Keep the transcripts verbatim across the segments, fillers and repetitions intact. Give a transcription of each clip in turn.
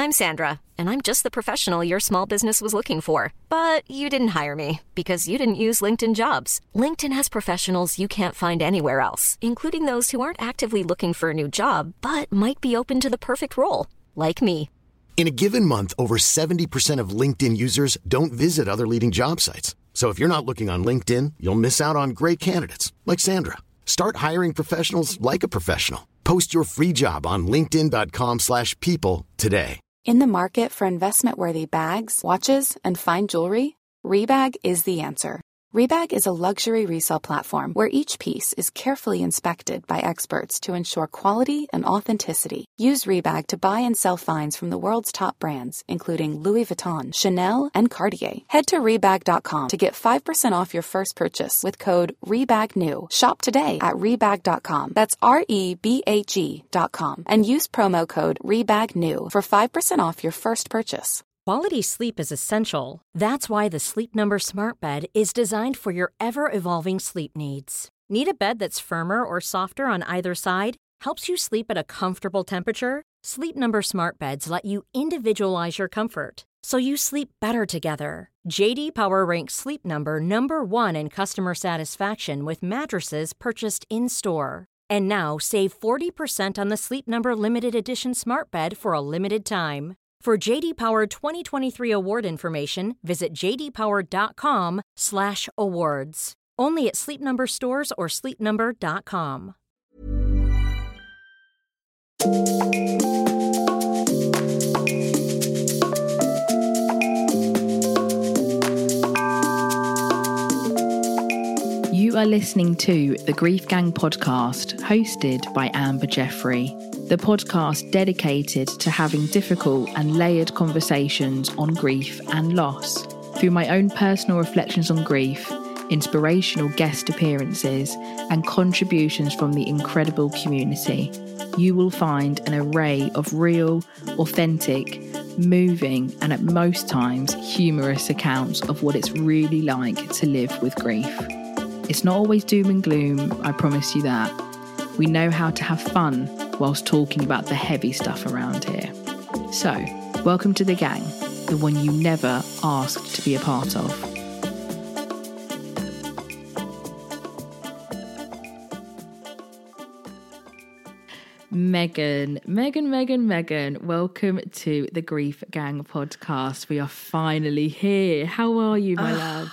I'm Sandra, and I'm just the professional your small business was looking for. But you didn't hire me because you didn't use LinkedIn Jobs. LinkedIn has professionals you can't find anywhere else, including those who aren't actively looking for a new job, but might be open to the perfect role, like me. In a given month, over seventy percent of LinkedIn users don't visit other leading job sites. So if you're not looking on LinkedIn, you'll miss out on great candidates like Sandra. Start hiring professionals like a professional. Post your free job on linkedin dot com slash people today. In the market for investment-worthy bags, watches, and fine jewelry, Rebag is the answer. Rebag is a luxury resale platform where each piece is carefully inspected by experts to ensure quality and authenticity. Use Rebag to buy and sell finds from the world's top brands, including Louis Vuitton, Chanel, and Cartier. Head to Rebag dot com to get five percent off your first purchase with code REBAGNEW. Shop today at Rebag dot com. That's R E B A G dot com. And use promo code REBAGNEW for five percent off your first purchase. Quality sleep is essential. That's why the Sleep Number Smart Bed is designed for your ever-evolving sleep needs. Need a bed that's firmer or softer on either side? Helps you sleep at a comfortable temperature? Sleep Number Smart Beds let you individualize your comfort, so you sleep better together. J D Power ranks Sleep Number number one in customer satisfaction with mattresses purchased in-store. And now, save forty percent on the Sleep Number Limited Edition Smart Bed for a limited time. For J D Power twenty twenty-three award information, visit j d power dot com slash awards. Only at Sleep Number stores or sleep number dot com. You are listening to the Grief Gang podcast, hosted by Amber Jeffrey. The podcast dedicated to having difficult and layered conversations on grief and loss. Through my own personal reflections on grief, inspirational guest appearances, and contributions from the incredible community, you will find an array of real, authentic, moving, and at most times humorous accounts of what it's really like to live with grief. It's not always doom and gloom, I promise you that. We know how to have fun whilst talking about the heavy stuff around here. So, welcome to the gang, the one you never asked to be a part of. Megan, Megan, Megan, Megan, welcome to the Grief Gang podcast. We are finally here. How are you, my love?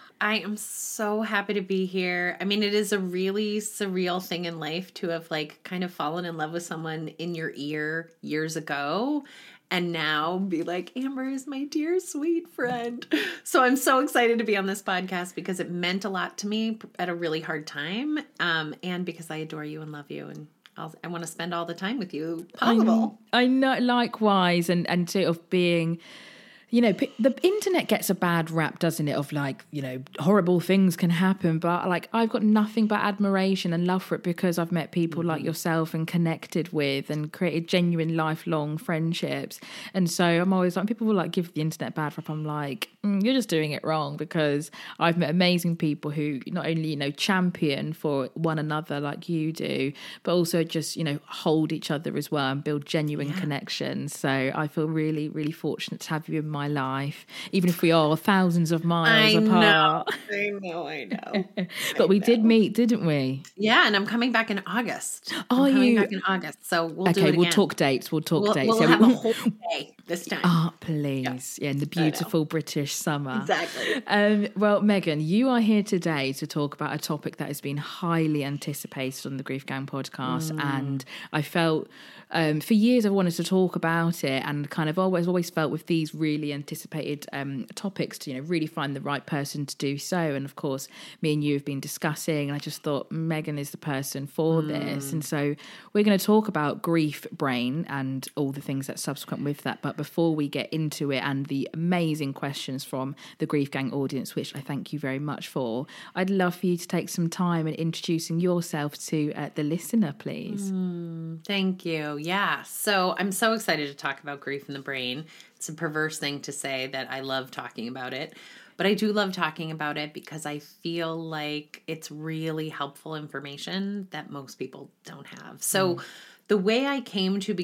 I am so happy to be here. I mean, it is a really surreal thing in life to have like kind of fallen in love with someone in your ear years ago and now be like, Amber is my dear sweet friend. So I'm so excited to be on this podcast because it meant a lot to me at a really hard time. Um, and because I adore you and love you, and I'll, I want to spend all the time with you possible. I, I know, likewise, and, and sort of being... You know, the internet gets a bad rap, doesn't it? Of like, you know, horrible things can happen. But like, I've got nothing but admiration and love for it because I've met people mm-hmm. like yourself and connected with and created genuine lifelong friendships. And so I'm always like, people will like give the internet a bad rap. I'm like, mm, you're just doing it wrong, because I've met amazing people who not only, you know, champion for one another like you do, but also just, you know, hold each other as well and build genuine yeah. connections. So I feel really, really fortunate to have you in my life, even if we are thousands of miles I apart. Know, I know, I know. But I we know. did meet, didn't we? Yeah, and I'm coming back in August. Are I'm coming you? back in August, so we'll okay, do it again. we'll talk dates. We'll talk we'll, dates. We'll yeah, have we... a whole day this time. Ah, oh, please. Yeah. yeah, in the beautiful British summer. Exactly. Um, well, Megan, you are here today to talk about a topic that has been highly anticipated on the Grief Gang podcast, mm. and I felt um, for years I've wanted to talk about it, and kind of always always felt with these really anticipated um, topics to, you know, really find the right person to do so. And of course, me and you have been discussing, and I just thought Megan is the person for mm. this. And so we're going to talk about grief brain and all the things that's subsequent with that. But before we get into it and the amazing questions from the Grief Gang audience, which I thank you very much for, I'd love for you to take some time in introducing yourself to uh, the listener, please. Mm, thank you. Yeah. So I'm so excited to talk about grief in the brain. It's a perverse thing to say that I love talking about it, but I do love talking about it because I feel like it's really helpful information that most people don't have. So mm. the way I came to be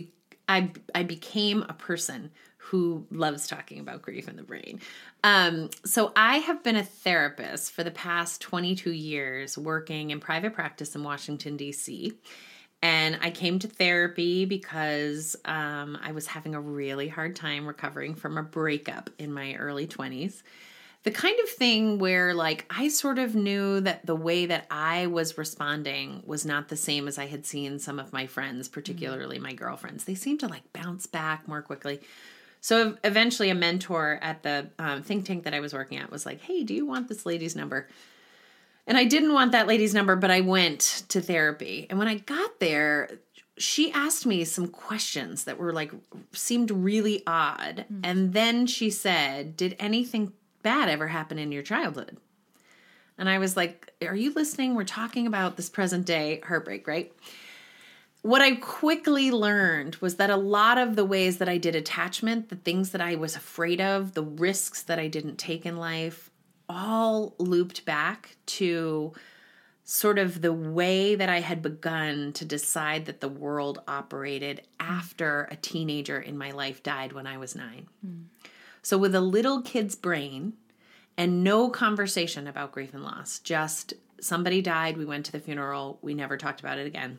I, I became a person who loves talking about grief in the brain. Um, so I have been a therapist for the past twenty-two years, working in private practice in Washington, D C. And I came to therapy because um, I was having a really hard time recovering from a breakup in my early twenties. The kind of thing where, like, I sort of knew that the way that I was responding was not the same as I had seen some of my friends, particularly my girlfriends. They seemed to, like, bounce back more quickly. So eventually a mentor at the um, think tank that I was working at was like, hey, do you want this lady's number? And I didn't want that lady's number, but I went to therapy. And when I got there, she asked me some questions that were, like, seemed really odd. Mm. And then she said, did anything bad ever happen in your childhood? And I was like, are you listening? We're talking about this present day heartbreak, right? What I quickly learned was that a lot of the ways that I did attachment, the things that I was afraid of, the risks that I didn't take in life, all looped back to sort of the way that I had begun to decide that the world operated after a teenager in my life died when I was nine. Mm. So with a little kid's brain and no conversation about grief and loss, just somebody died, we went to the funeral, we never talked about it again.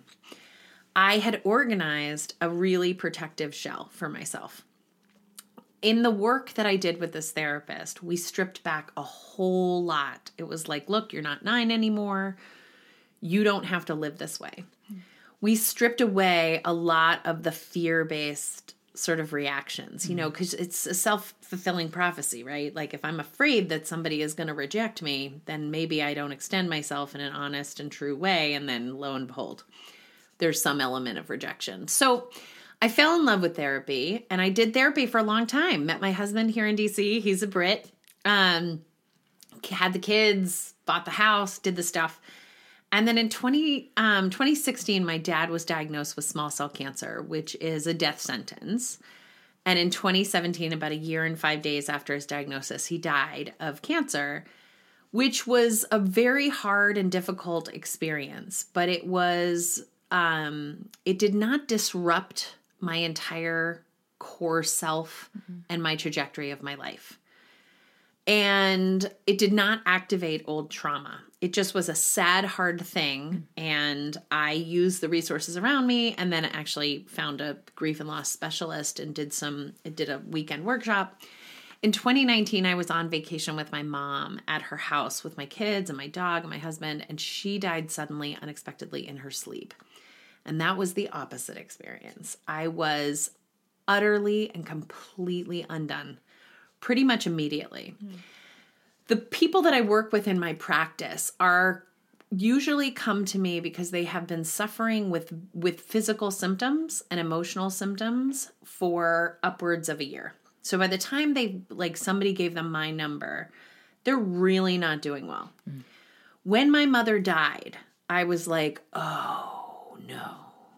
I had organized a really protective shell for myself. In the work that I did with this therapist, we stripped back a whole lot. It was like, look, you're not nine anymore. You don't have to live this way. Mm. We stripped away a lot of the fear-based sort of reactions, you know, because it's a self-fulfilling prophecy, right? Like, if I'm afraid that somebody is going to reject me, then maybe I don't extend myself in an honest and true way. And then lo and behold, there's some element of rejection. So I fell in love with therapy, and I did therapy for a long time. Met my husband here in D C. He's a Brit. Um, had the kids, bought the house, did the stuff. And then in twenty, um, twenty sixteen, my dad was diagnosed with small cell cancer, which is a death sentence. And in twenty seventeen, about a year and five days after his diagnosis, he died of cancer, which was a very hard and difficult experience. But it was, um, it did not disrupt my entire core self mm-hmm. and my trajectory of my life. And it did not activate old trauma. It just was a sad, hard thing. And I used the resources around me, and then actually found a grief and loss specialist and did some, did a weekend workshop. In twenty nineteen, I was on vacation with my mom at her house with my kids and my dog and my husband, and she died suddenly, unexpectedly in her sleep. And that was the opposite experience. I was utterly and completely undone pretty much immediately. Mm. The people that I work with in my practice are usually come to me because they have been suffering with, with physical symptoms and emotional symptoms for upwards of a year. So by the time they, like, somebody gave them my number, they're really not doing well. Mm. When my mother died, I was like, oh, no,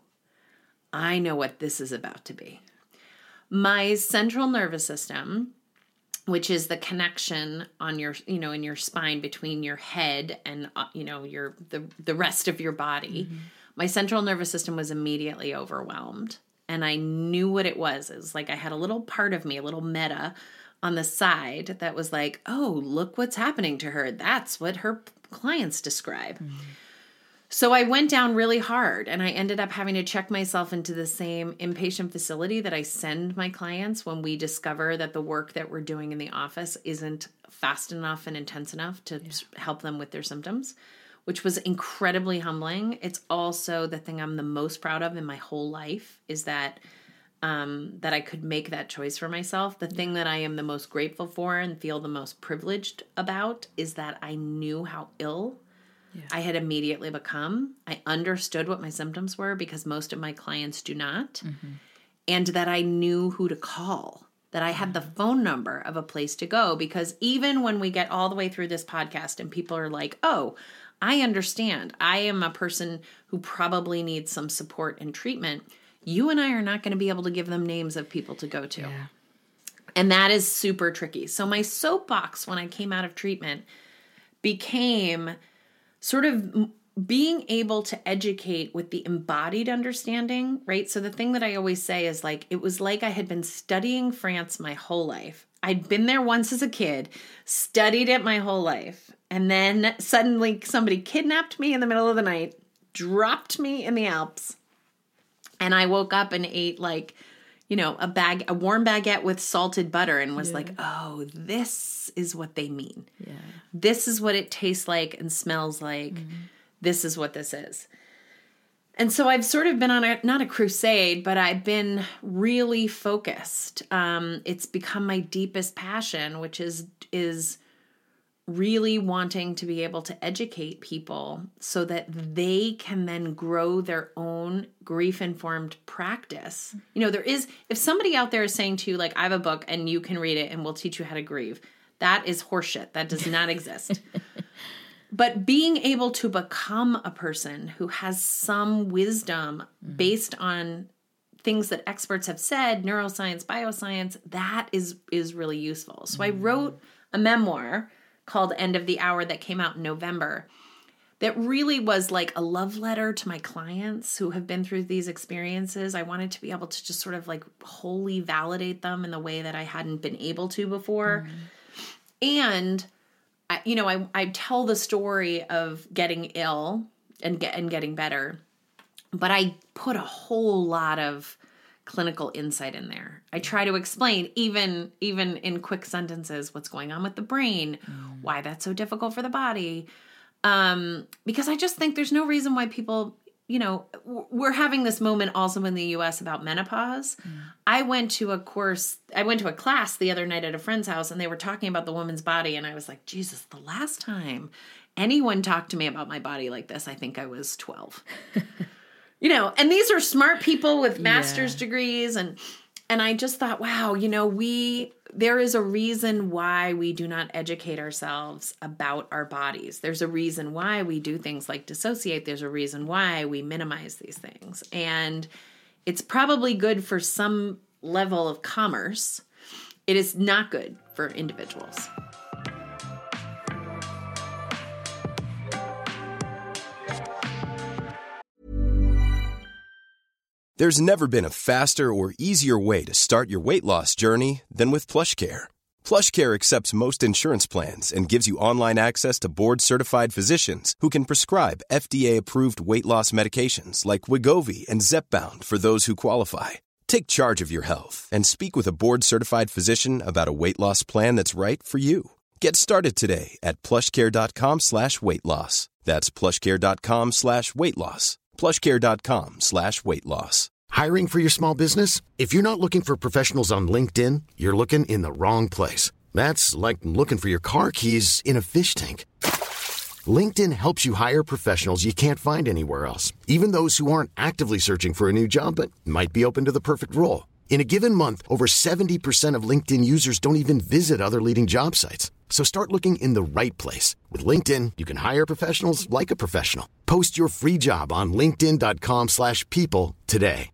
I know what this is about to be. My central nervous system, which is the connection on your, you know, in your spine between your head and, uh, you know, your, the, the rest of your body. Mm-hmm. My central nervous system was immediately overwhelmed, and I knew what it was. It was like I had a little part of me, a little meta on the side that was like, oh, look what's happening to her. That's what her clients describe. Mm-hmm. So I went down really hard, and I ended up having to check myself into the same inpatient facility that I send my clients when we discover that the work that we're doing in the office isn't fast enough and intense enough to yeah. help them with their symptoms, which was incredibly humbling. It's also the thing I'm the most proud of in my whole life is that um, that I could make that choice for myself. The thing that I am the most grateful for and feel the most privileged about is that I knew how ill Yeah. I had immediately become. I understood what my symptoms were because most of my clients do not. Mm-hmm. And that I knew who to call, that I had the phone number of a place to go. Because even when we get all the way through this podcast and people are like, oh, I understand, I am a person who probably needs some support and treatment, you and I are not going to be able to give them names of people to go to. Yeah. And that is super tricky. So my soapbox when I came out of treatment became sort of being able to educate with the embodied understanding, right? So the thing that I always say is like, it was like I had been studying France my whole life. I'd been there once as a kid, studied it my whole life. And then suddenly somebody kidnapped me in the middle of the night, dropped me in the Alps. And I woke up and ate like, you know, a bag, a warm baguette with salted butter and was yeah. like, oh, this is what they mean. Yeah. This is what it tastes like and smells like. Mm. This is what this is. And so I've sort of been on a, not a crusade, but I've been really focused. Um, it's become my deepest passion, which is, is really wanting to be able to educate people so that they can then grow their own grief-informed practice. You know, there is, if somebody out there is saying to you, like, I have a book and you can read it and we'll teach you how to grieve, that is horseshit. That does not exist. But being able to become a person who has some wisdom mm-hmm. based on things that experts have said, neuroscience, bioscience, that is is really useful. So mm-hmm. I wrote a memoir called End of the Hour that came out in November that really was like a love letter to my clients who have been through these experiences. I wanted to be able to just sort of like wholly validate them in the way that I hadn't been able to before. Mm-hmm. And I, you know, I, I tell the story of getting ill and get and getting better, but I put a whole lot of clinical insight in there. I try to explain, even even in quick sentences, what's going on with the brain, mm. why that's so difficult for the body, um, because I just think there's no reason why people, you know, we're having this moment also in the U S about menopause. Mm. I went to a course, I went to a class the other night at a friend's house and they were talking about the woman's body. And I was like, Jesus, the last time anyone talked to me about my body like this, I think I was twelve. You know, and these are smart people with master's yeah. degrees. And, and I just thought, wow, you know, we, there is a reason why we do not educate ourselves about our bodies. There's a reason why we do things like dissociate. There's a reason why we minimize these things. And it's probably good for some level of commerce. It is not good for individuals. There's never been a faster or easier way to start your weight loss journey than with PlushCare. PlushCare accepts most insurance plans and gives you online access to board-certified physicians who can prescribe F D A-approved weight loss medications like Wegovy and Zepbound for those who qualify. Take charge of your health and speak with a board-certified physician about a weight loss plan that's right for you. Get started today at plushcare.com slash weight loss. That's plushcare.com slash weight loss. plushcare.com slash weight loss. Hiring for your small business? If you're not looking for professionals on LinkedIn, you're looking in the wrong place. That's like looking for your car keys in a fish tank. LinkedIn helps you hire professionals you can't find anywhere else, even those who aren't actively searching for a new job but might be open to the perfect role. In a given month, over seventy percent of LinkedIn users don't even visit other leading job sites. So start looking in the right place. With LinkedIn, you can hire professionals like a professional. Post your free job on linkedin.com slash people today.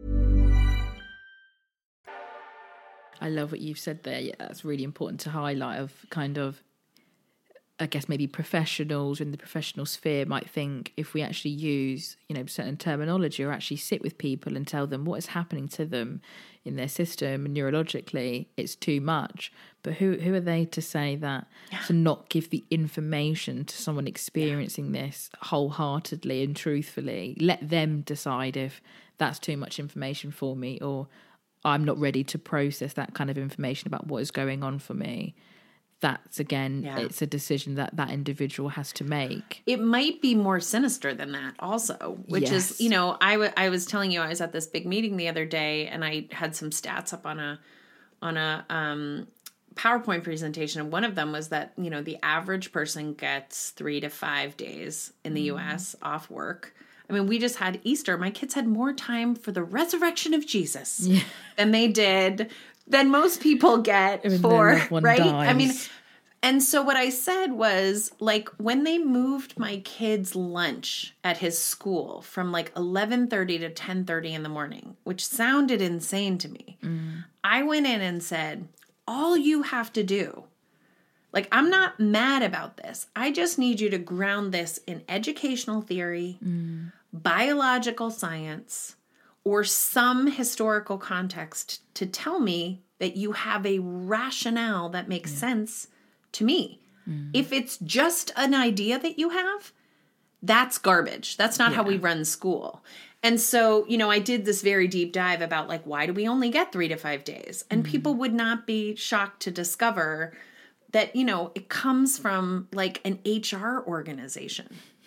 I love what you've said there. Yeah, that's really important to highlight, of kind of, I guess maybe professionals in the professional sphere might think if we actually use, you know, certain terminology or actually sit with people and tell them what is happening to them in their system and neurologically, it's too much. But who who are they to say that, yeah. to not give the information to someone experiencing yeah. this wholeheartedly and truthfully? Let them decide if that's too much information for me, or I'm not ready to process that kind of information about what is going on for me. That's, again, yeah. it's a decision that that individual has to make. It might be more sinister than that also, which yes. is, you know, I, w- I was telling you, I was at this big meeting the other day and I had some stats up on a, on a um, PowerPoint presentation. And one of them was that, you know, the average person gets three to five days in the mm. U S off work. I mean, we just had Easter. My kids had more time for the resurrection of Jesus yeah. than they did, than most people get for, right? Dies. I mean, and so what I said was, like, when they moved my kid's lunch at his school from like eleven thirty to ten thirty in the morning, which sounded insane to me, mm. I went in and said, all you have to do Like, I'm not mad about this. I just need you to ground this in educational theory, mm. biological science, or some historical context to tell me that you have a rationale that makes yeah. sense to me. Mm. If it's just an idea that you have, that's garbage. That's not yeah. how we run school. And so, you know, I did this very deep dive about, like, why do we only get three to five days? And mm. people would not be shocked to discover that, you know, it comes from, like, an H R organization.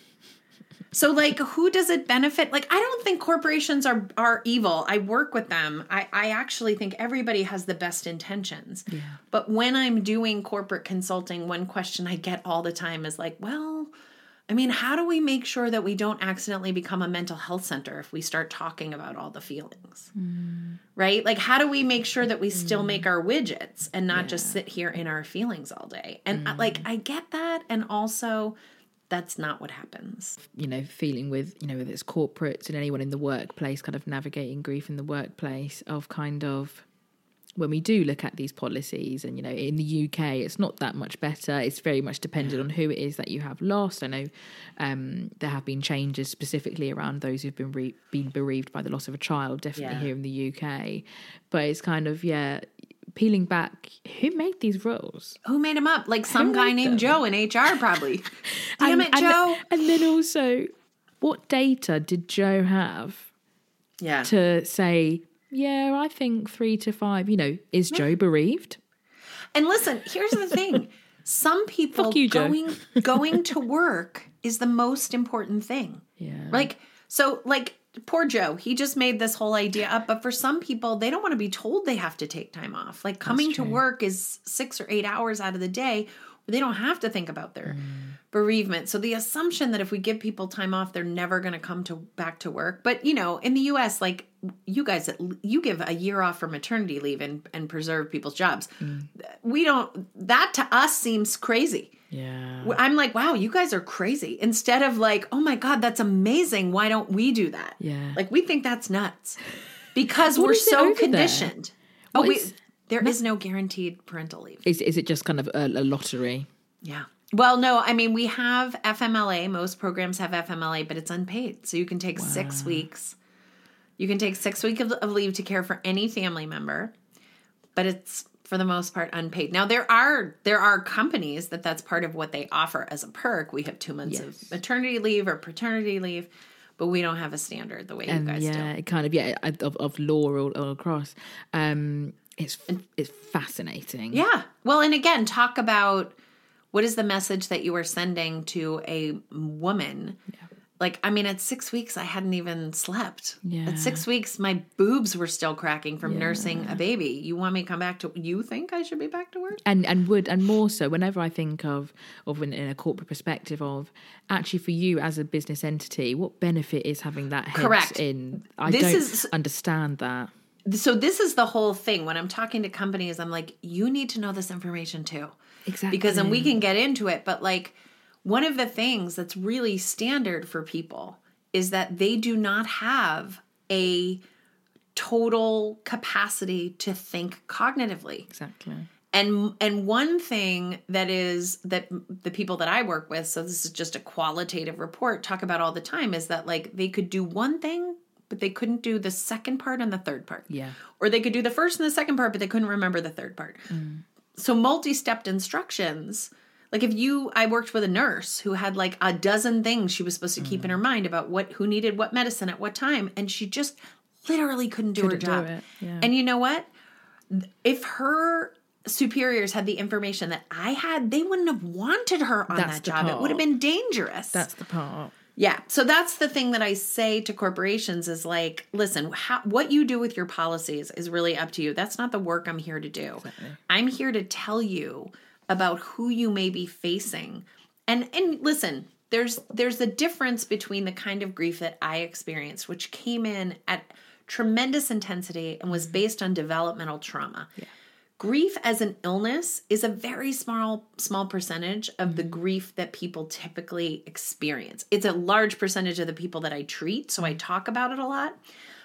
So, like, who does it benefit? Like, I don't think corporations are are evil. I work with them. I, I actually think everybody has the best intentions. Yeah. But when I'm doing corporate consulting, one question I get all the time is like, well, I mean, how do we make sure that we don't accidentally become a mental health center if we start talking about all the feelings? Mm. Right? Like, how do we make sure that we still mm. make our widgets and not yeah. just sit here in our feelings all day? And, mm. like, I get that. And also, that's not what happens. You know, feeling with, you know, whether it's corporates and anyone in the workplace, kind of navigating grief in the workplace, of kind of, when we do look at these policies, and, you know, in the U K, it's not that much better. It's very much dependent on who it is that you have lost. I know um, there have been changes specifically around those who've been re- been bereaved by the loss of a child, definitely yeah. here in the U K. But it's kind of, yeah, peeling back, who made these rules? Who made them up? Like some who guy named them? Joe in H R, probably. Damn and, it, Joe. And, and then also, what data did Joe have yeah. to say, yeah, I think three to five, you know, is yeah. Joe bereaved? And listen, here's the thing. Some people you, going going to work is the most important thing. Yeah. Like, so, like, poor Joe, he just made this whole idea up. But for some people, they don't want to be told they have to take time off. Like, coming to work is six or eight hours out of the day. They don't have to think about their mm. bereavement. So the assumption that if we give people time off, they're never going to come to back to work. But, you know, in the U S, like, you guys, you give a year off for maternity leave and, and preserve people's jobs. Mm. We don't, that to us seems crazy. Yeah. I'm like, wow, you guys are crazy. Instead of like, oh my God, that's amazing. Why don't we do that? Yeah. Like, we think that's nuts because we're so conditioned. Oh, we, is, There no. is no guaranteed parental leave. Is is it just kind of a, a lottery? Yeah. Well, no, I mean, we have F M L A. Most programs have F M L A, but it's unpaid. So you can take wow. six weeks. You can take six weeks of, of leave to care for any family member, but it's, for the most part, unpaid. Now, there are there are companies that that's part of what they offer as a perk. We have two months yes. of maternity leave or paternity leave, but we don't have a standard the way and you guys yeah, do. Yeah, it kind of, yeah, of, of law all, all across. Um It's it's fascinating. Yeah. Well, and again, talk about what is the message that you are sending to a woman. Yeah. Like, I mean, at six weeks, I hadn't even slept. Yeah. At six weeks, my boobs were still cracking from yeah. nursing a baby. You want me to come back to, you think I should be back to work? And and would, and more so, whenever I think of, of in, in a corporate perspective of, actually for you as a business entity, what benefit is having that head Correct. in? I this don't is, understand that. So this is the whole thing. When I'm talking to companies, I'm like, you need to know this information too. Exactly. Because then we can get into it. But like, one of the things that's really standard for people is that they do not have a total capacity to think cognitively. Exactly. And and one thing that is that the people that I work with, so this is just a qualitative report, talk about all the time, is that like they could do one thing, but they couldn't do the second part and the third part. Yeah. Or they could do the first and the second part, but they couldn't remember the third part. Mm. So multi-stepped instructions, like if you, I worked with a nurse who had like a dozen things she was supposed to mm. keep in her mind about what, who needed what medicine at what time. And she just literally couldn't do couldn't her job. Do yeah. And you know what? If her superiors had the information that I had, they wouldn't have wanted her on That's that job. Part. It would have been dangerous. That's the part. Yeah. So that's the thing that I say to corporations is like, listen, how, what you do with your policies is really up to you. That's not the work I'm here to do. Exactly. I'm here to tell you about who you may be facing. And and listen, there's there's a difference between the kind of grief that I experienced, which came in at tremendous intensity and was based on developmental trauma. Yeah. Grief as an illness is a very small, small percentage of mm-hmm. the grief that people typically experience. It's a large percentage of the people that I treat, so I talk about it a lot.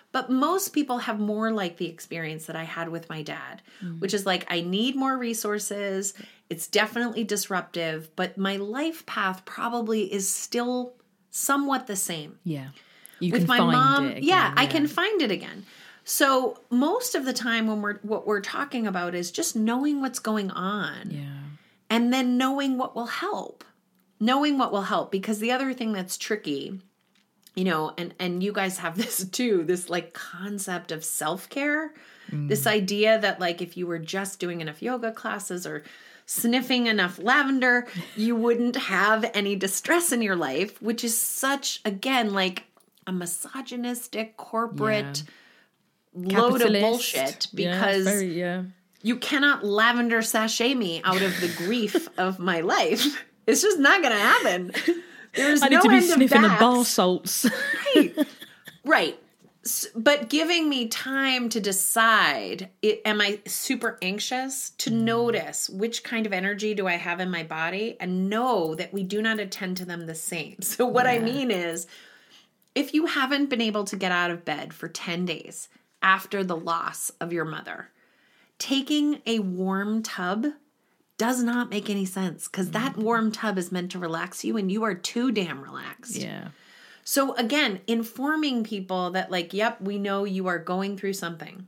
But most people have more like the experience that I had with my dad, mm. which is like, I need more resources. It's definitely disruptive, but my life path probably is still somewhat the same. Yeah. You with can my find mom, it again, yeah, yeah, I can find it again. So most of the time when we're, what we're talking about is just knowing what's going on. Yeah. And then knowing what will help. Knowing what will help. Because the other thing that's tricky, you know, and, and you guys have this too, this like concept of self-care, mm. this idea that like if you were just doing enough yoga classes or sniffing enough lavender, you wouldn't have any distress in your life, which is such, again, like a misogynistic corporate yeah. load of bullshit because yeah, very, yeah. you cannot lavender sachet me out of the grief of my life. It's just not going to happen. There's I need no to be end sniffing of the bar salts. Right. Right. But giving me time to decide, it, am I super anxious? To mm. notice which kind of energy do I have in my body and know that we do not attend to them the same. So what yeah. I mean is, if you haven't been able to get out of bed for ten days after the loss of your mother, taking a warm tub does not make any sense because mm. that warm tub is meant to relax you and you are too damn relaxed. Yeah. So again, informing people that like, yep, we know you are going through something.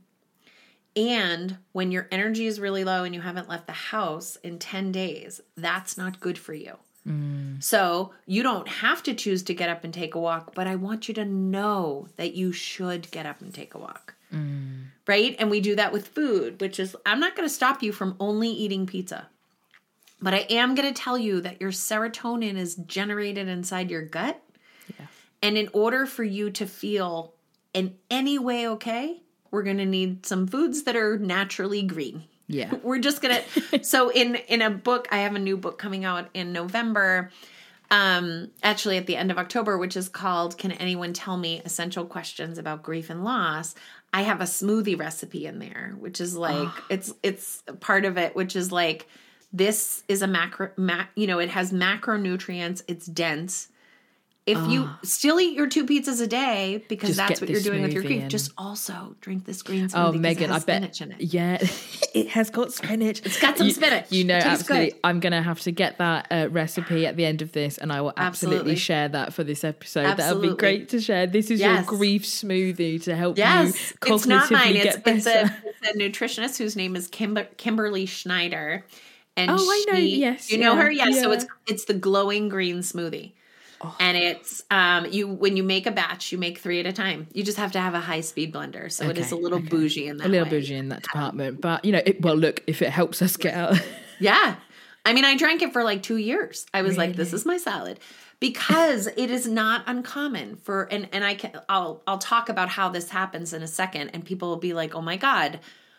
And when your energy is really low and you haven't left the house in ten days, that's not good for you. Mm. So you don't have to choose to get up and take a walk, but I want you to know that you should get up and take a walk. Mm. Right? And we do that with food, which is, I'm not going to stop you from only eating pizza. But I am going to tell you that your serotonin is generated inside your gut. Yeah. And in order for you to feel in any way okay, we're going to need some foods that are naturally green. Yeah. We're just going to, so in, in a book, I have a new book coming out in November, um, actually at the end of October, which is called, Can Anyone Tell Me Essential Questions About Grief and Loss? I have a smoothie recipe in there, which is like, oh. it's, it's part of it, which is like, this is a macro, ma- you know, it has macronutrients. It's dense. If oh. you still eat your two pizzas a day, because just that's what you're doing with your grief, in. just also drink this green smoothie. Oh, Megan, it has I bet. Spinach in it. Yeah, it has got spinach. It's got some you, spinach. You know, absolutely. Good. I'm going to have to get that uh, recipe at the end of this, and I will absolutely, absolutely. share that for this episode. That would be great to share. This is yes. your grief smoothie to help yes. you cognitively it's not mine. get it's, better. It's a, it's a nutritionist whose name is Kimber- Kimberly Schneider. And oh, she, I know. Yes, you yeah, know her. Yeah, yeah. So it's it's the glowing green smoothie, oh. and it's um you when you make a batch, you make three at a time. You just have to have a high speed blender, so okay, it is a little okay. bougie in that. A little way. bougie in that department, but you know, it, well, look, if it helps us get out. Yeah, I mean, I drank it for like two years. I was really? like, this is my salad. Because it is not uncommon for, and and I can I'll I'll talk about how this happens in a second, and people will be like, oh my God,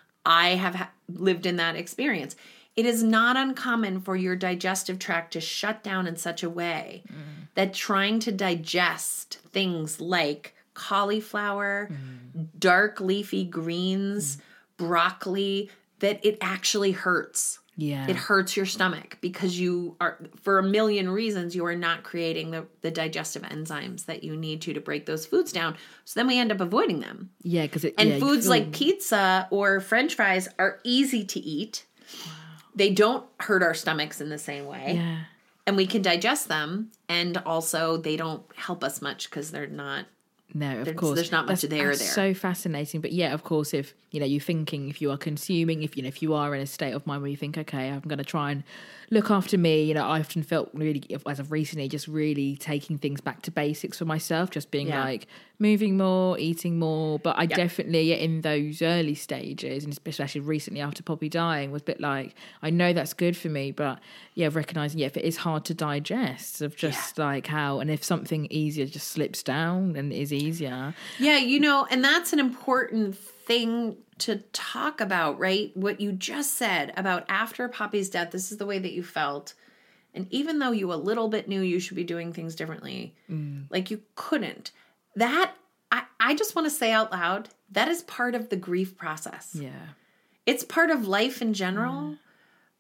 I have ha- lived in that experience. It is not uncommon for your digestive tract to shut down in such a way mm. that trying to digest things like cauliflower, mm. dark leafy greens, mm. broccoli, that it actually hurts. Yeah. It hurts your stomach because you are, for a million reasons, you are not creating the, the digestive enzymes that you need to to break those foods down. So then we end up avoiding them. Yeah, because it And yeah, foods feel... like pizza or French fries are easy to eat. They don't hurt our stomachs in the same way. Yeah. And we can digest them. And also they don't help us much because they're not. No, of there's, course. There's not much that's, there that's there. So fascinating. But yeah, of course, if, you know, you're thinking, if you are consuming, if, you know, if you are in a state of mind where you think, okay, I'm going to try and look after me, you know, I often felt really, as of recently, just really taking things back to basics for myself, just being yeah. like moving more, eating more. But I yeah. definitely, in those early stages, and especially recently after Poppy dying, was a bit like, I know that's good for me, but yeah, recognizing, yeah, if it is hard to digest, of just yeah. like how, and if something easier just slips down and is easier. Yeah, you know, and that's an important thing to talk about, right? What you just said about after Poppy's death, this is the way that you felt. And even though you a little bit knew you should be doing things differently, mm. like you couldn't. That, I, I just want to say out loud, that is part of the grief process. Yeah. It's part of life in general. Mm.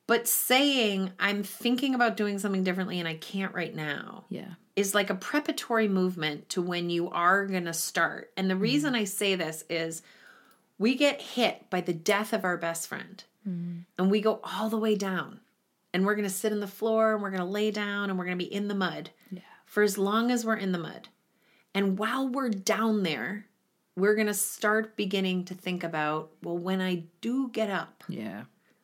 But saying, I'm thinking about doing something differently and I can't right now. Yeah. Is like a preparatory movement to when you are going to start. And the reason mm. I say this is we get hit by the death of our best friend. Mm. And we go all the way down. And we're going to sit on the floor and we're going to lay down and we're going to be in the mud. Yeah. For as long as we're in the mud. And while we're down there, we're going to start beginning to think about, well, when I do get up. Yeah.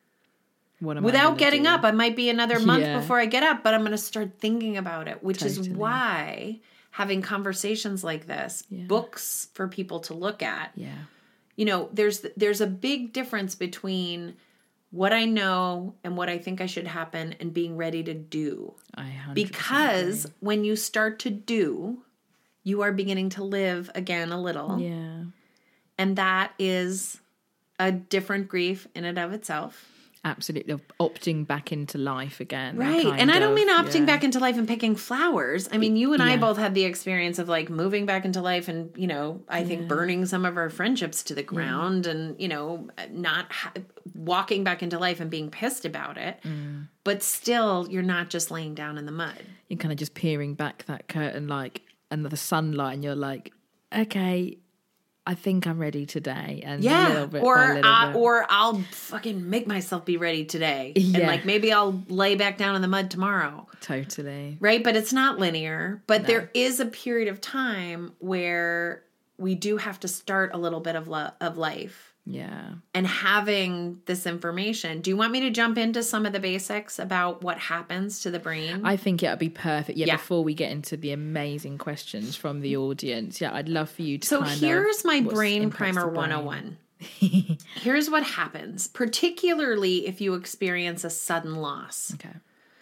What am Without I getting do? up, I might be another month yeah. before I get up, but I'm going to start thinking about it, which totally. is why having conversations like this, yeah. books for people to look at, yeah. you know, there's there's a big difference between what I know and what I think I should happen and being ready to do. I one hundred percent Because agree. when you start to do, you are beginning to live again a little. Yeah. And that is a different grief in and of itself. Absolutely. Opting back into life again. Right. And I don't of, mean opting yeah. back into life and picking flowers. I mean, you and yeah. I both had the experience of like moving back into life and, you know, I think yeah. burning some of our friendships to the ground yeah. and, you know, not ha- walking back into life and being pissed about it. Mm. But still, you're not just laying down in the mud. You're kind of just peering back that curtain like another sunlight and you're like, okay, I think I'm ready today, and yeah, a little bit or by a little uh, bit. or I'll fucking make myself be ready today, yeah. and like maybe I'll lay back down in the mud tomorrow. Totally, right? But it's not linear. But no. there is a period of time where we do have to start a little bit of lo- of life. Yeah, and having this information. Do you want me to jump into some of the basics about what happens to the brain? I think it'd be perfect. Yeah, yeah. before we get into the amazing questions from the audience, yeah, I'd love for you to so kind here's of my brain primer one oh one. Here's what happens, particularly if you experience a sudden loss. Okay.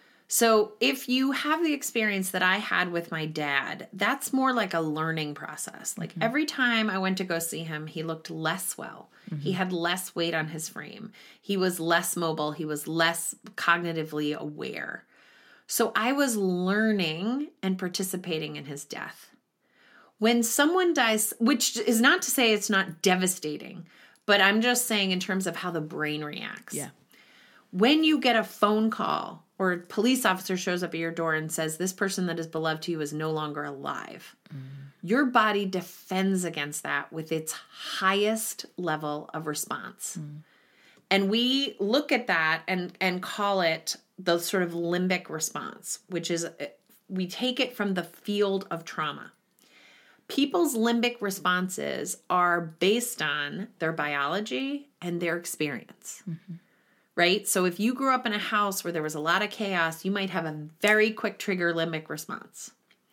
So if you have the experience that I had with my dad, that's more like a learning process. Like mm-hmm. every time I went to go see him, he looked less well. Mm-hmm. He had less weight on his frame. He was less mobile. He was less cognitively aware. So I was learning and participating in his death. When someone dies, which is not to say it's not devastating, but I'm just saying in terms of how the brain reacts. Yeah. When you get a phone call or a police officer shows up at your door and says, this person that is beloved to you is no longer alive, mm. your body defends against that with its highest level of response. Mm. And we look at that and, and call it the sort of limbic response, which is, we take it from the field of trauma. People's limbic responses are based on their biology and their experience. Mm-hmm. Right? So if you grew up in a house where there was a lot of chaos, you might have a very quick trigger limbic response.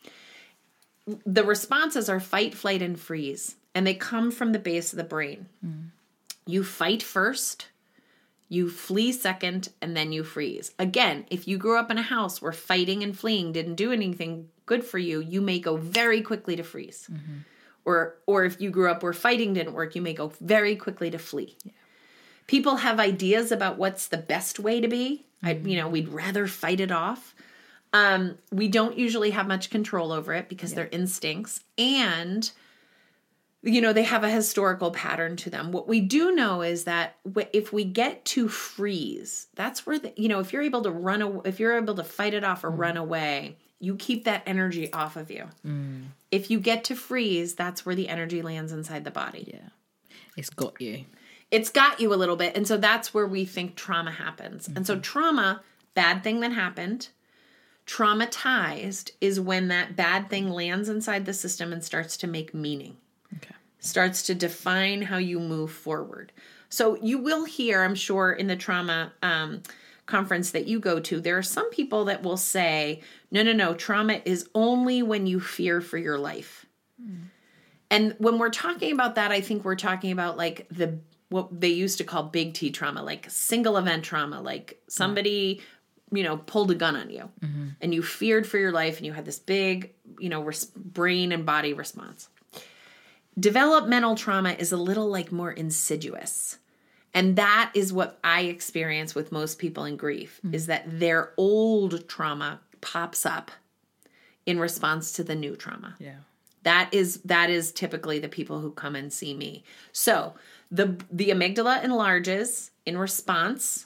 The responses are fight, flight, and freeze, and they come from the base of the brain. Mm. You fight first, you flee second, and then you freeze. Again, if you grew up in a house where fighting and fleeing didn't do anything good for you, you may go very quickly to freeze. Mm-hmm. Or, or if you grew up where fighting didn't work, you may go very quickly to flee. Yeah. People have ideas about what's the best way to be. Mm-hmm. I, you know, we'd rather fight it off. Um, we don't usually have much control over it because yeah. they're instincts. And, you know, they have a historical pattern to them. What we do know is that if we get to freeze, that's where, the, you know, if you're able to run, away, if you're able to fight it off or mm. run away, you keep that energy off of you. Mm. If you get to freeze, that's where the energy lands inside the body. Yeah. It's got you. It's got you a little bit. And so that's where we think trauma happens. Mm-hmm. And so trauma, bad thing that happened, traumatized is when that bad thing lands inside the system and starts to make meaning. Okay. Starts to define how you move forward. So you will hear, I'm sure, in the trauma um, conference that you go to, there are some people that will say, no, no, no, trauma is only when you fear for your life. Mm. And when we're talking about that, I think we're talking about like the what they used to call big T trauma, like single event trauma, like somebody, you know, pulled a gun on you mm-hmm. and you feared for your life and you had this big, you know, res- brain and body response. Developmental trauma is a little like more insidious. And that is what I experience with most people in grief mm-hmm. is that their old trauma pops up in response to the new trauma. Yeah. That is, that is typically the people who come and see me. So the the amygdala enlarges in response,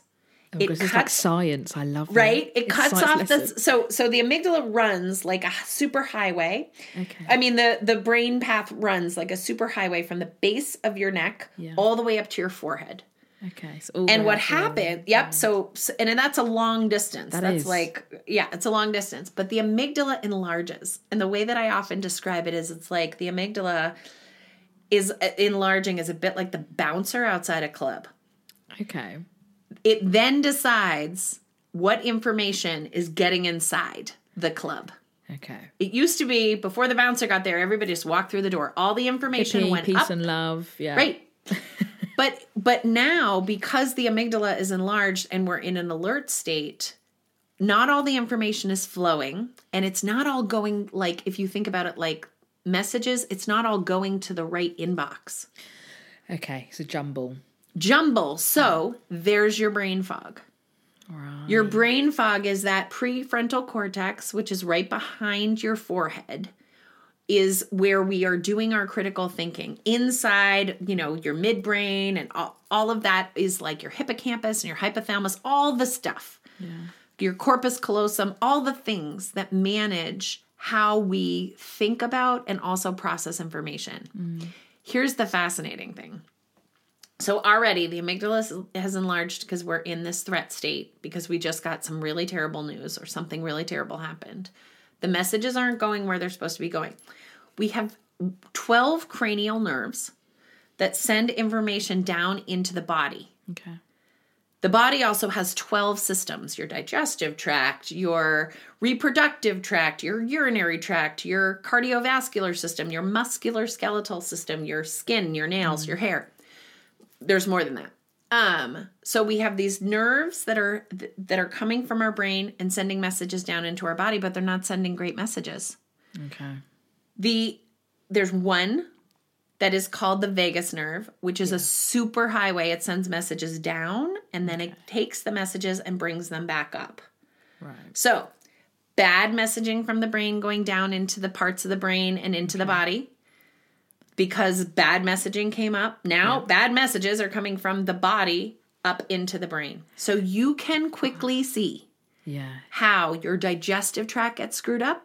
Oh, it because it's cuts, like science. I love that. Right? It It's cuts science off lesson. the so so the amygdala runs like a super highway. Okay. I mean the the brain path runs like a super highway from the base of your neck Yeah. all the way up to your forehead. Okay. So all And the what way up to the- happened? Yep. So, so and that's a long distance. That that's is. like yeah, it's a long distance. But the amygdala enlarges, and the way that I often describe it is, it's like the amygdala is enlarging is a bit like the bouncer outside a club. Okay. It then decides what information is getting inside the club. Okay. It used to be before the bouncer got there, everybody just walked through the door. All the information Hippie, went peace up. and love. Yeah. Right. But but now, because the amygdala is enlarged and we're in an alert state, not all the information is flowing, and it's not all going, like, if you think about it like messages, it's not all going to the right inbox. Okay. So jumble. Jumble. So there's your brain fog. Right. Your brain fog is that prefrontal cortex, which is right behind your forehead, is where we are doing our critical thinking. Inside, you know, your midbrain and all, all of that is like your hippocampus and your hypothalamus, all the stuff. Yeah. Your corpus callosum, all the things that manage how we think about and also process information. Mm. Here's the fascinating thing. So already the amygdala has enlarged because we're in this threat state because we just got some really terrible news or something really terrible happened. The messages aren't going where they're supposed to be going. We have twelve cranial nerves that send information down into the body. Okay. The body also has twelve systems: your digestive tract, your reproductive tract, your urinary tract, your cardiovascular system, your musculoskeletal system, your skin, your nails, mm. your hair. There's more than that. Um, so we have these nerves that are that are coming from our brain and sending messages down into our body, but they're not sending great messages. Okay. The there's one that is called the vagus nerve, which is yeah. a super highway. It sends messages down, and then okay. it takes the messages and brings them back up. Right. So bad messaging from the brain going down into the parts of the brain and into okay. the body. Because bad messaging came up. Now, yeah. bad messages are coming from the body up into the brain. So you can quickly see yeah. how your digestive tract gets screwed up,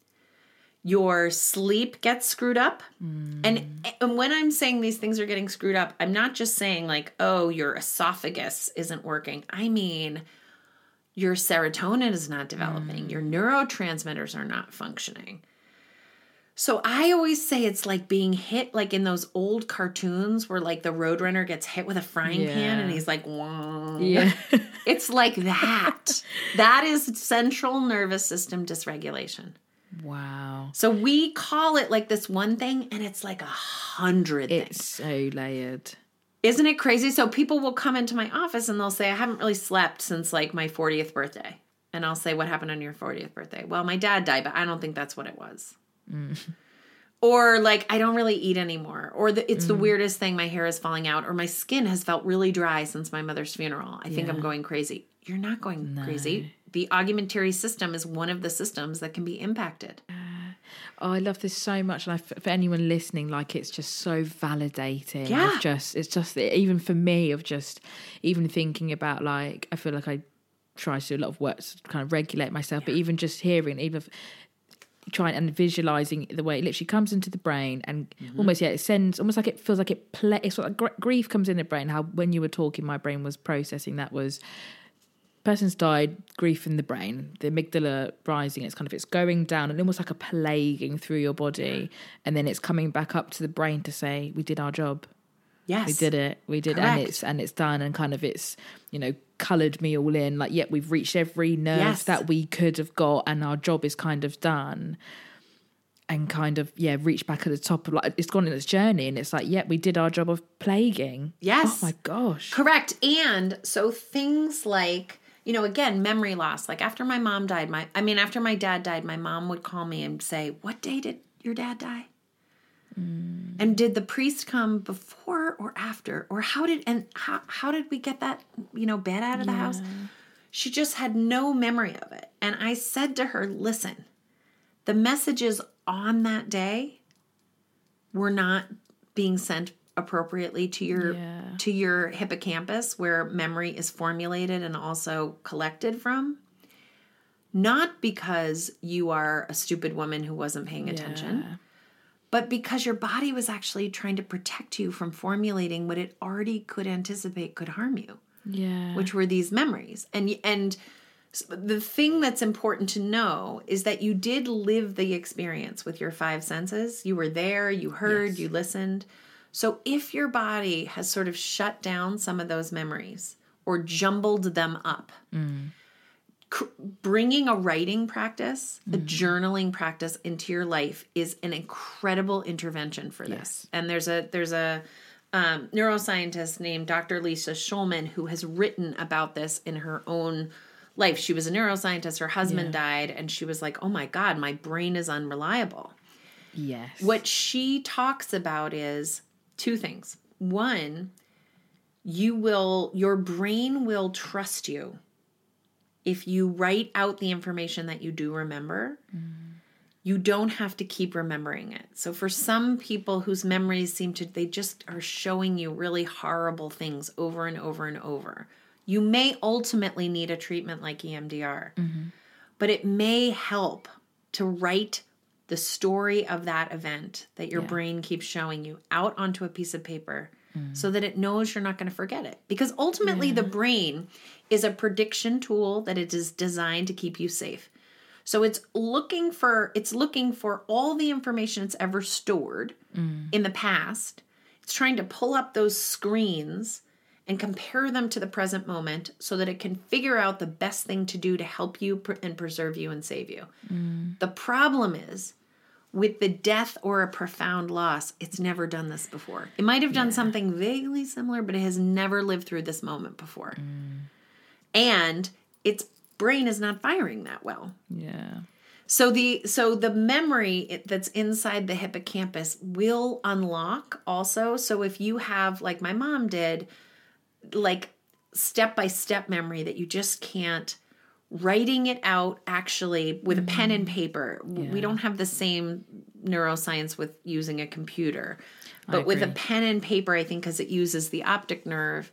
your sleep gets screwed up. Mm. And, and when I'm saying these things are getting screwed up, I'm not just saying like, oh, your esophagus isn't working. I mean, your serotonin is not developing. Mm. Your neurotransmitters are not functioning. So I always say it's like being hit like in those old cartoons where like the Roadrunner gets hit with a frying yeah. pan and he's like, whoa. Yeah. It's like that. That is central nervous system dysregulation. Wow. So we call it like this one thing and it's like a hundred things. It's so layered. Isn't it crazy? So people will come into my office and they'll say, I haven't really slept since like my fortieth birthday. And I'll say, what happened on your fortieth birthday? Well, my dad died, but I don't think that's what it was. Mm. Or like, I don't really eat anymore. Or the, it's mm. the weirdest thing. My hair is falling out. Or my skin has felt really dry since my mother's funeral. I yeah. think I'm going crazy. You're not going no. crazy. The augmentary system is one of the systems that can be impacted. Uh, oh, I love this so much. And I, for anyone listening, like it's just so validating. Yeah. It's just, it's just, even for me, of just even thinking about like, I feel like I try to do a lot of work to kind of regulate myself. Yeah. But even just hearing, even if, trying and visualizing the way it literally comes into the brain and mm-hmm. almost yeah it sends almost like it feels like it play it's like grief comes in the brain. How when you were talking my brain was processing that was person's died, grief in the brain, the amygdala rising, it's kind of it's going down and almost like a plaguing through your body and then it's coming back up to the brain to say we did our job. Yes. We did it. We did Correct. and it's and it's done and kind of it's, you know, coloured me all in. Like, yep, we've reached every nerve yes. that we could have got and our job is kind of done. And kind of, yeah, reached back at the top of like it's gone in its journey and it's like, yeah, we did our job of plaguing. Yes. Oh my gosh. Correct. And so things like, you know, again, memory loss. Like after my mom died, my I mean, after my dad died, my mom would call me and say, what day did your dad die? Mm. And did the priest come before or after? Or how did, and how, how did we get that, you know, bed out of the yeah. house? She just had no memory of it. And I said to her, listen, the messages on that day were not being sent appropriately to your Yeah. to your hippocampus, where memory is formulated and also collected from. Not because you are a stupid woman who wasn't paying attention, Yeah. but because your body was actually trying to protect you from formulating what it already could anticipate could harm you, Yeah. which were these memories. And and the thing that's important to know is that you did live the experience with your five senses. You were there, you heard, Yes. you listened. So if your body has sort of shut down some of those memories or jumbled them up, Mm. cr- bringing a writing practice, a journaling practice into your life is an incredible intervention for this. Yes. And there's a there's a um, neuroscientist named Doctor Lisa Schulman who has written about this in her own life. She was a neuroscientist. Her husband Yeah. died, and she was like, "Oh my God, my brain is unreliable." Yes. What she talks about is two things. One, you will your brain will trust you if you write out the information that you do remember. You don't have to keep remembering it. So for some people whose memories seem to, they just are showing you really horrible things over and over and over. You may ultimately need a treatment like E M D R, but it may help to write the story of that event that your Yeah. brain keeps showing you out onto a piece of paper so that it knows you're not going to forget it. Because ultimately the brain is a prediction tool that it is designed to keep you safe. So it's looking for it's looking for all the information it's ever stored in the past. It's trying to pull up those screens and compare them to the present moment so that it can figure out the best thing to do to help you pr- and preserve you and save you. The problem is, with the death or a profound loss, it's never done this before. It might have done something vaguely similar, but it has never lived through this moment before. And its brain is not firing that well. Yeah. So the so the memory that's inside the hippocampus will unlock also. So if you have, like my mom did, like step-by-step memory that you just can't, writing it out actually with a pen and paper. We don't have the same neuroscience with using a computer. But with a agree. pen and paper, I think because it uses the optic nerve,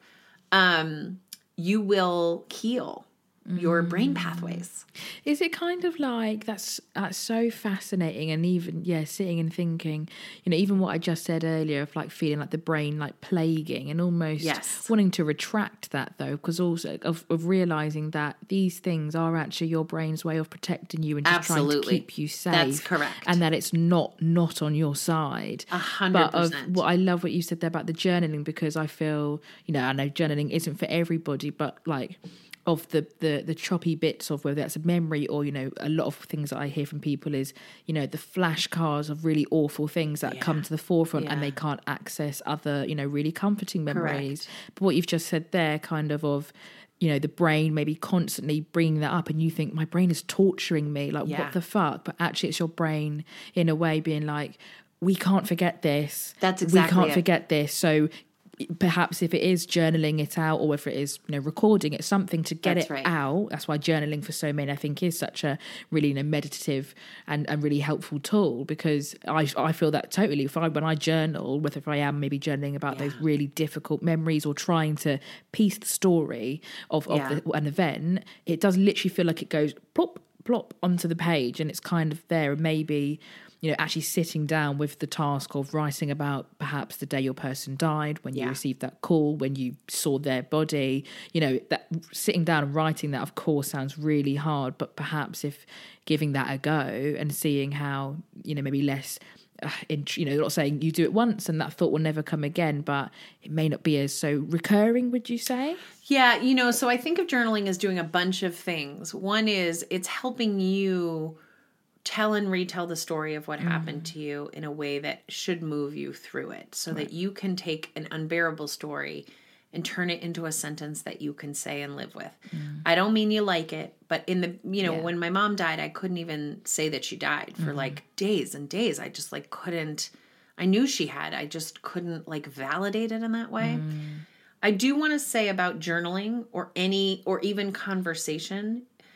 um, you will heal your brain pathways. Is it kind of like that's that's so fascinating, and even yeah, sitting and thinking, you know, even what I just said earlier of like feeling like the brain like plaguing and almost Yes. wanting to retract that though, because also of, of realizing that these things are actually your brain's way of protecting you and just trying Absolutely. to keep you safe. That's correct. And that it's not not on your side. A hundred But of percent. what I love what you said there about the journaling, because I feel, you know, I know journaling isn't for everybody, but like of the, the the choppy bits of whether that's a memory or, you know, a lot of things that I hear from people is, you know, the flashcards of really awful things that Yeah. come to the forefront Yeah. and they can't access other, you know, really comforting memories. Correct. But what you've just said there kind of of, you know, the brain maybe constantly bringing that up and you think my brain is torturing me, like Yeah. what the fuck? But actually it's your brain in a way being like, we can't forget this. That's exactly We can't it. forget this. So perhaps if it is journaling it out or if it is, you know, recording it, something to get That's it right. out. That's why journaling for so many I think is such a really, you know, meditative and, and really helpful tool, because I I feel that totally if I when I journal, whether if I am maybe journaling about those really difficult memories or trying to piece the story of, of Yeah. the, an event, it does literally feel like it goes plop plop onto the page and it's kind of there. And maybe, you know, actually sitting down with the task of writing about perhaps the day your person died, when you Yeah. received that call, when you saw their body, you know, that sitting down and writing that, of course, sounds really hard. But perhaps if giving that a go and seeing how, you know, maybe less, uh, in, you know, not saying you do it once and that thought will never come again, but it may not be as so recurring, would you say? Yeah, you know, so I think of journaling as doing a bunch of things. One is it's helping you tell and retell the story of what happened to you in a way that should move you through it, so that you can take an unbearable story and turn it into a sentence that you can say and live with. I don't mean you like it, but in the, you know, Yeah. when my mom died, I couldn't even say that she died for like days and days. I just like couldn't, I knew she had, I just couldn't like validate it in that way. I do want to say about journaling or any, or even conversation,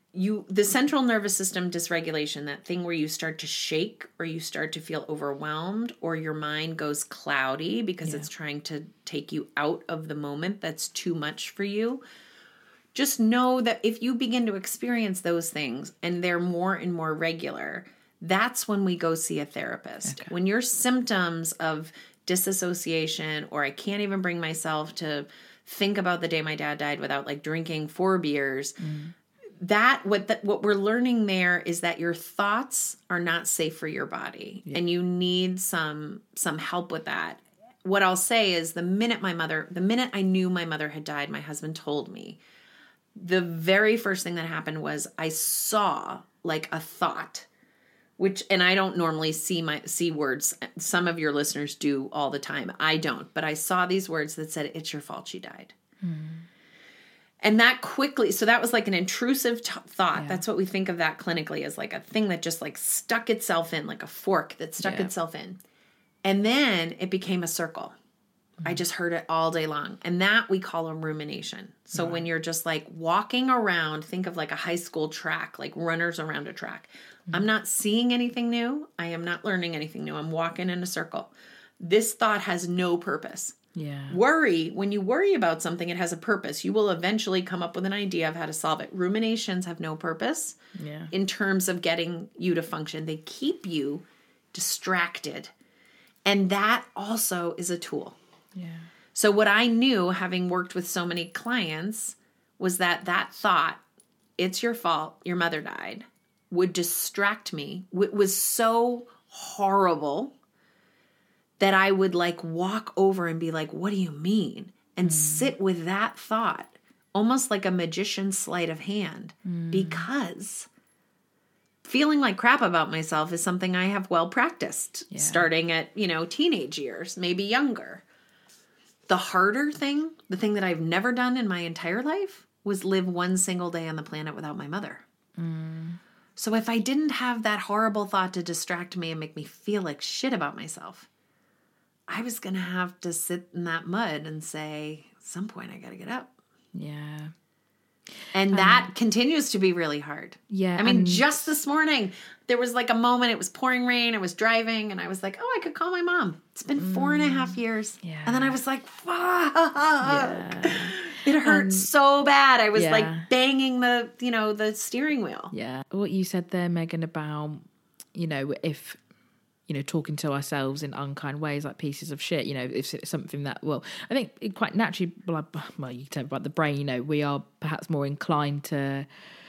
you, the central nervous system dysregulation, that thing where you start to shake or you start to feel overwhelmed or your mind goes cloudy because yeah. it's trying to take you out of the moment that's too much for you. Just know that if you begin to experience those things and they're more and more regular, that's when we go see a therapist. Okay. When your symptoms of disassociation, or I can't even bring myself to think about the day my dad died without like drinking four beers, mm. that what the, what we're learning there is that your thoughts are not safe for your body, yeah. and you need some some help with that. What I'll say is the minute my mother, the minute I knew my mother had died, my husband told me, the very first thing that happened was I saw like a thought, which, and I don't normally see my see words. Some of your listeners do all the time. I don't, but I saw these words that said, "It's your fault she died." Mm. And that quickly, so that was like an intrusive t- thought. Yeah. That's what we think of that clinically, as like a thing that just like stuck itself in, like a fork that stuck yeah. itself in. And then it became a circle. I just heard it all day long. And that we call a rumination. So right. when you're just like walking around, think of like a high school track, like runners around a track. Mm-hmm. I'm not seeing anything new. I am not learning anything new. I'm walking in a circle. This thought has no purpose. Yeah. Worry, when you worry about something, it has a purpose. You will eventually come up with an idea of how to solve it. Ruminations have no purpose yeah. in terms of getting you to function. They keep you distracted. And that also is a tool. Yeah. So what I knew, having worked with so many clients, was that that thought, "It's your fault, your mother died," would distract me. It was so horrible that I would like walk over and be like, "What do you mean?" And mm. sit with that thought, almost like a magician's sleight of hand, mm. because feeling like crap about myself is something I have well practiced, yeah. starting at, you know, teenage years, maybe younger. The harder thing, the thing that I've never done in my entire life, was live one single day on the planet without my mother. Mm. So if I didn't have that horrible thought to distract me and make me feel like shit about myself, I was going to have to sit in that mud and say, at some point I got to get up. Yeah. And that um, continues to be really hard. Yeah. I mean, just this morning, there was like a moment, it was pouring rain, I was driving, and I was like, oh, I could call my mom. It's been mm, four and a half years. Yeah. And then I was like, fuck. Yeah. It hurt um, so bad. I was yeah. like banging the, you know, the steering wheel. Yeah. What you said there, Megan, about, you know, if... you know, talking to ourselves in unkind ways, like pieces of shit, you know, if it's something that, well, I think it quite naturally, well, I, well you can tell about the brain, you know, we are perhaps more inclined to,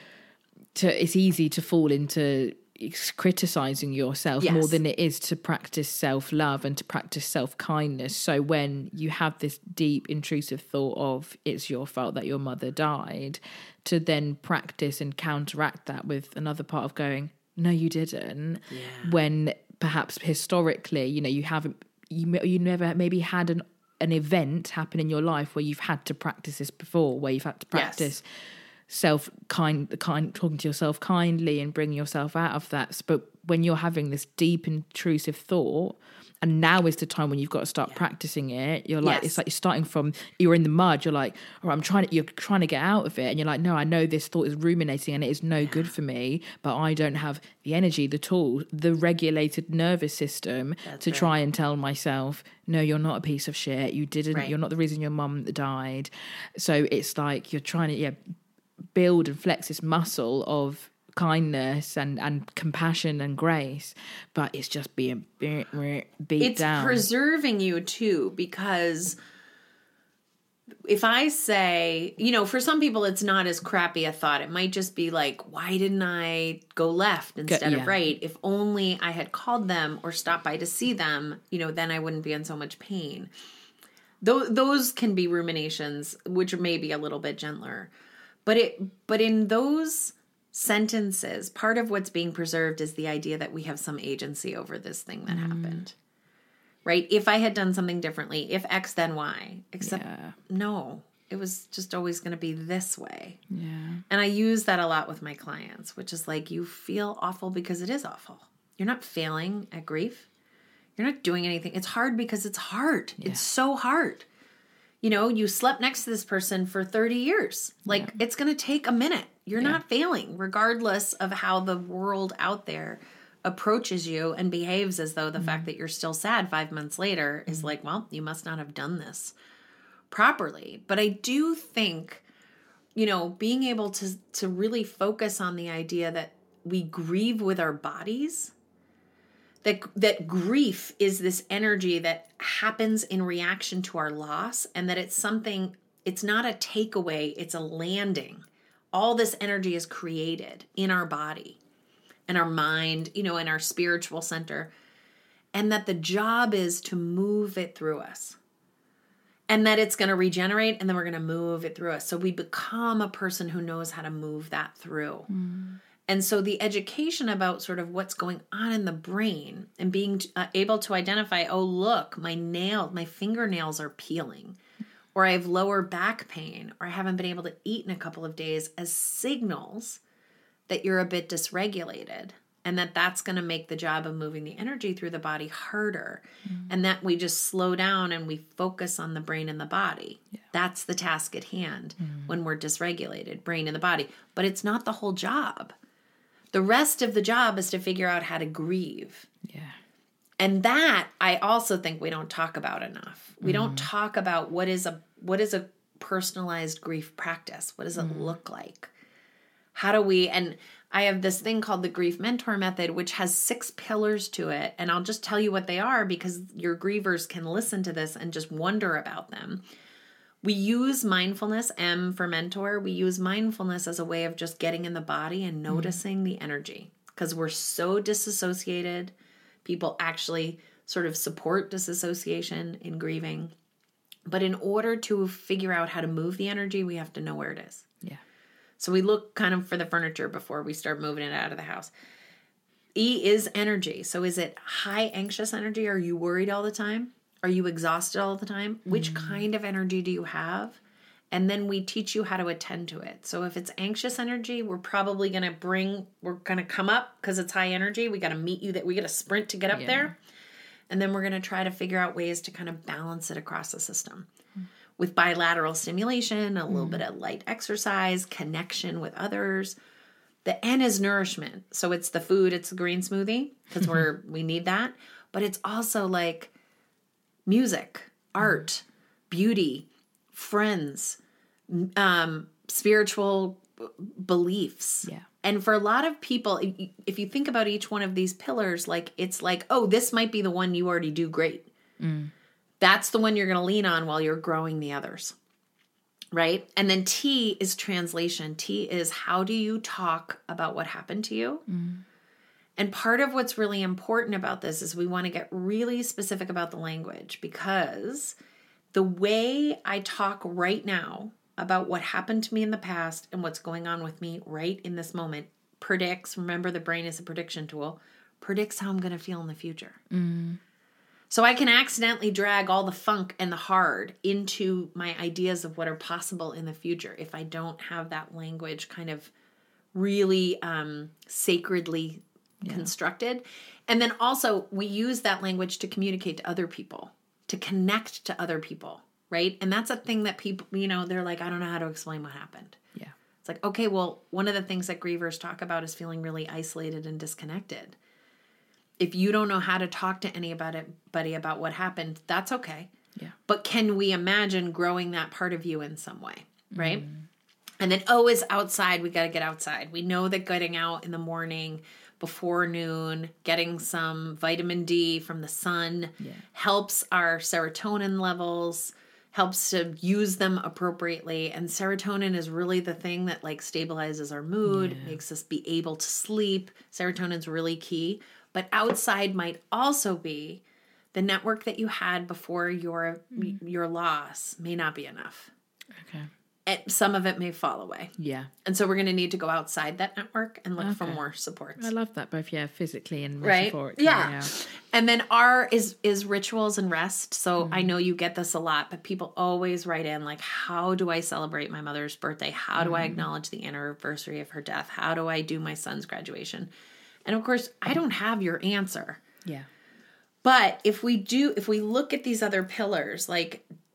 to, it's easy to fall into criticizing yourself yes. more than it is to practice self-love and to practice self-kindness. So when you have this deep, intrusive thought of it's your fault that your mother died, to then practice and counteract that with another part of going, no, you didn't. Yeah. When perhaps historically, you know, you haven't, you you never maybe had an an event happen in your life where you've had to practice this before, where you've had to practice yes. self kind, kind, talking to yourself kindly and bringing yourself out of that. But when you're having this deep intrusive thought, and now is the time when you've got to start yeah. practicing it. You're like, yes. it's like you're starting from, you're in the mud. You're like, oh, I'm trying to, you're trying to get out of it. And you're like, no, I know this thought is ruminating and it is no yeah. good for me, but I don't have the energy, the tools, the regulated nervous system That's to right. try and tell myself, no, you're not a piece of shit. You didn't, right. you're not the reason your mum died. So it's like, you're trying to yeah, build and flex this muscle of kindness and and compassion and grace, but it's just being beat it's down. It's preserving you too, because if I say, you know, for some people it's not as crappy a thought. It might just be like, why didn't I go left instead go, yeah. of right? If only I had called them or stopped by to see them, you know, then I wouldn't be in so much pain. Those those can be ruminations, which may be a little bit gentler, but it but in those sentences, part of what's being preserved is the idea that we have some agency over this thing that mm. happened, right? If I had done something differently, if X then Y, except yeah. no, it was just always going to be this way. Yeah. And I use that a lot with my clients, which is like, you feel awful because it is awful. You're not failing at grief. You're not doing anything. It's hard because it's hard. Yeah. It's so hard. you know, you slept next to this person for thirty years. Like, yeah. it's going to take a minute. You're yeah. not failing, regardless of how the world out there approaches you and behaves as though the mm-hmm. fact that you're still sad five months later mm-hmm. is like, well, you must not have done this properly. But I do think, you know, being able to to really focus on the idea that we grieve with our bodies, that that grief is this energy that happens in reaction to our loss, and that it's something, it's not a takeaway, it's a landing. All this energy is created in our body and our mind, you know, in our spiritual center, and that the job is to move it through us. And that it's going to regenerate, and then we're going to move it through us. So we become a person who knows how to move that through. Mm. And so the education about sort of what's going on in the brain and being uh, able to identify, oh, look, my nail, my fingernails are peeling, or I have lower back pain, or I haven't been able to eat in a couple of days, as signals that you're a bit dysregulated. And that that's going to make the job of moving the energy through the body harder. Mm. And that we just slow down and we focus on the brain and the body. Yeah. That's the task at hand mm. when we're dysregulated, brain and the body. But it's not the whole job. The rest of the job is to figure out how to grieve. Yeah. And that I also think we don't talk about enough. We mm. don't talk about what is a what is a personalized grief practice. What does it mm. look like? How do we, and I have this thing called the Grief Mentor Method, which has six pillars to it. And I'll just tell you what they are because your grievers can listen to this and just wonder about them. We use mindfulness, M for mentor. We use mindfulness as a way of just getting in the body and noticing mm-hmm. the energy, because we're so disassociated. People actually sort of support disassociation in grieving. But in order to figure out how to move the energy, we have to know where it is. Yeah. So we look kind of for the furniture before we start moving it out of the house. E is energy. So is it high anxious energy? Are you worried all the time? Are you exhausted all the time? Mm. Which kind of energy do you have? And then we teach you how to attend to it. So if it's anxious energy, we're probably going to bring, we're going to come up because it's high energy. We got to meet you, that we got to sprint to get up yeah. there. And then we're going to try to figure out ways to kind of balance it across the system. Mm. With bilateral stimulation, a little mm. bit of light exercise, connection with others. The N is nourishment. So it's the food, it's the green smoothie, because we're we need that. But it's also like music, art, beauty, friends, um, spiritual beliefs. Yeah. And for a lot of people, if you think about each one of these pillars, like it's like, oh, this might be the one you already do great. Mm. That's the one you're going to lean on while you're growing the others, right? And then T is translation. T is how do you talk about what happened to you? Mm. And part of what's really important about this is we want to get really specific about the language, because the way I talk right now about what happened to me in the past and what's going on with me right in this moment predicts, remember the brain is a prediction tool, predicts how I'm going to feel in the future. Mm. So I can accidentally drag all the funk and the hard into my ideas of what are possible in the future if I don't have that language kind of really um, sacredly yeah. constructed. And then also we use that language to communicate to other people, to connect to other people, right? And that's a thing that people, you know, they're like, I don't know how to explain what happened. Yeah. It's like, okay, well, one of the things that grievers talk about is feeling really isolated and disconnected. If you don't know how to talk to anybody about what happened, that's okay. Yeah. But can we imagine growing that part of you in some way, right? Mm. And then O is outside. We got to get outside. We know that getting out in the morning, before noon, getting some vitamin D from the sun yeah. helps our serotonin levels, helps to use them appropriately. And serotonin is really the thing that like stabilizes our mood, yeah. makes us be able to sleep. Serotonin's really key. But outside might also be the network that you had before your mm. your loss may not be enough. Okay. And some of it may fall away. Yeah. And so we're going to need to go outside that network and look okay. for more supports. I love that, both, yeah, physically and right? metaphorically. Yeah. yeah. And then R is is rituals and rest. So mm. I know you get this a lot, but people always write in like, how do I celebrate my mother's birthday? How do mm. I acknowledge the anniversary of her death? How do I do my son's graduation? And of course, I don't have your answer. Yeah. But if we do, if we look at these other pillars, like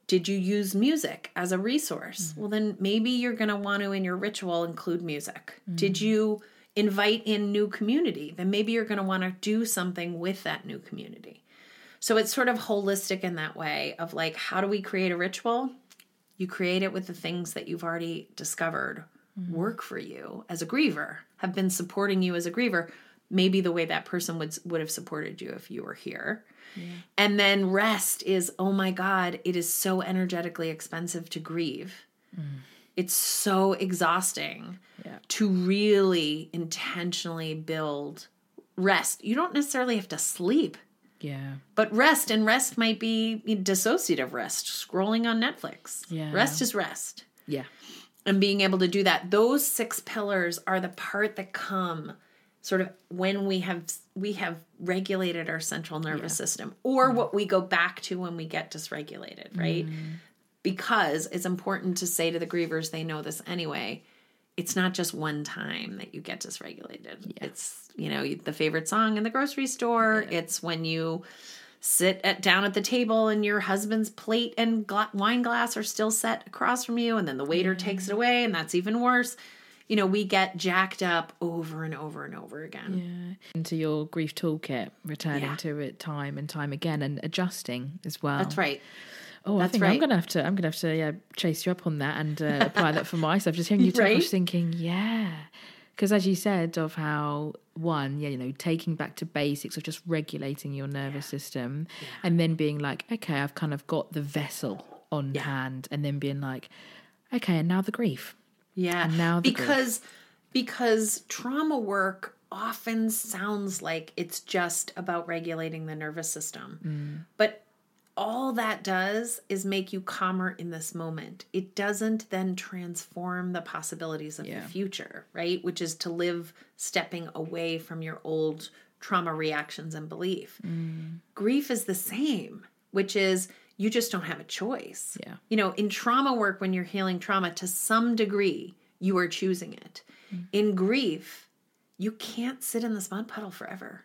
Did you use music as a resource? Mm. Well, then maybe you're going to want to, in your ritual, include music. Mm. Did you invite in new community? Then maybe you're going to want to do something with that new community. So it's sort of holistic in that way of like, how do we create a ritual? You create it with the things that you've already discovered mm. work for you as a griever, have been supporting you as a griever, maybe the way that person would, would have supported you if you were here. Yeah. And then rest is, oh my God, it is so energetically expensive to grieve. Mm. It's so exhausting yeah. to really intentionally build rest. You don't necessarily have to sleep. Yeah. But rest, and rest might be dissociative rest, scrolling on Netflix. Yeah. Rest is rest. Yeah. And being able to do that. Those six pillars are the part that come sort of when we have we have regulated our central nervous yeah. system, or mm. what we go back to when we get dysregulated, right? Mm. Because it's important to say to the grievers, they know this anyway, it's not just one time that you get dysregulated. Yeah. It's, you know, the favorite song in the grocery store. Yeah. It's when you sit at down at the table and your husband's plate and gla- wine glass are still set across from you, and then the waiter yeah. takes it away, and that's even worse. You know, we get jacked up over and over and over again. Yeah. Into your grief toolkit, returning yeah. to it time and time again and adjusting as well. That's right. Oh, That's I think right. I'm gonna have to. I'm gonna have to yeah, chase you up on that and uh, apply that for myself. Just hearing you talk, right? I was thinking, yeah, because as you said, of how one, yeah, you know, taking back to basics of just regulating your nervous yeah. system, yeah. and then being like, okay, I've kind of got the vessel on yeah. hand, and then being like, okay, and now the grief. Yeah, and now the because grief. because trauma work often sounds like it's just about regulating the nervous system, mm. but all that does is make you calmer in this moment. It doesn't then transform the possibilities of yeah. the future, right? Which is to live stepping away from your old trauma reactions and belief. Mm. Grief is the same, which is you just don't have a choice. Yeah. You know, in trauma work, when you're healing trauma, to some degree, you are choosing it. Mm. In grief, you can't sit in this mud puddle forever.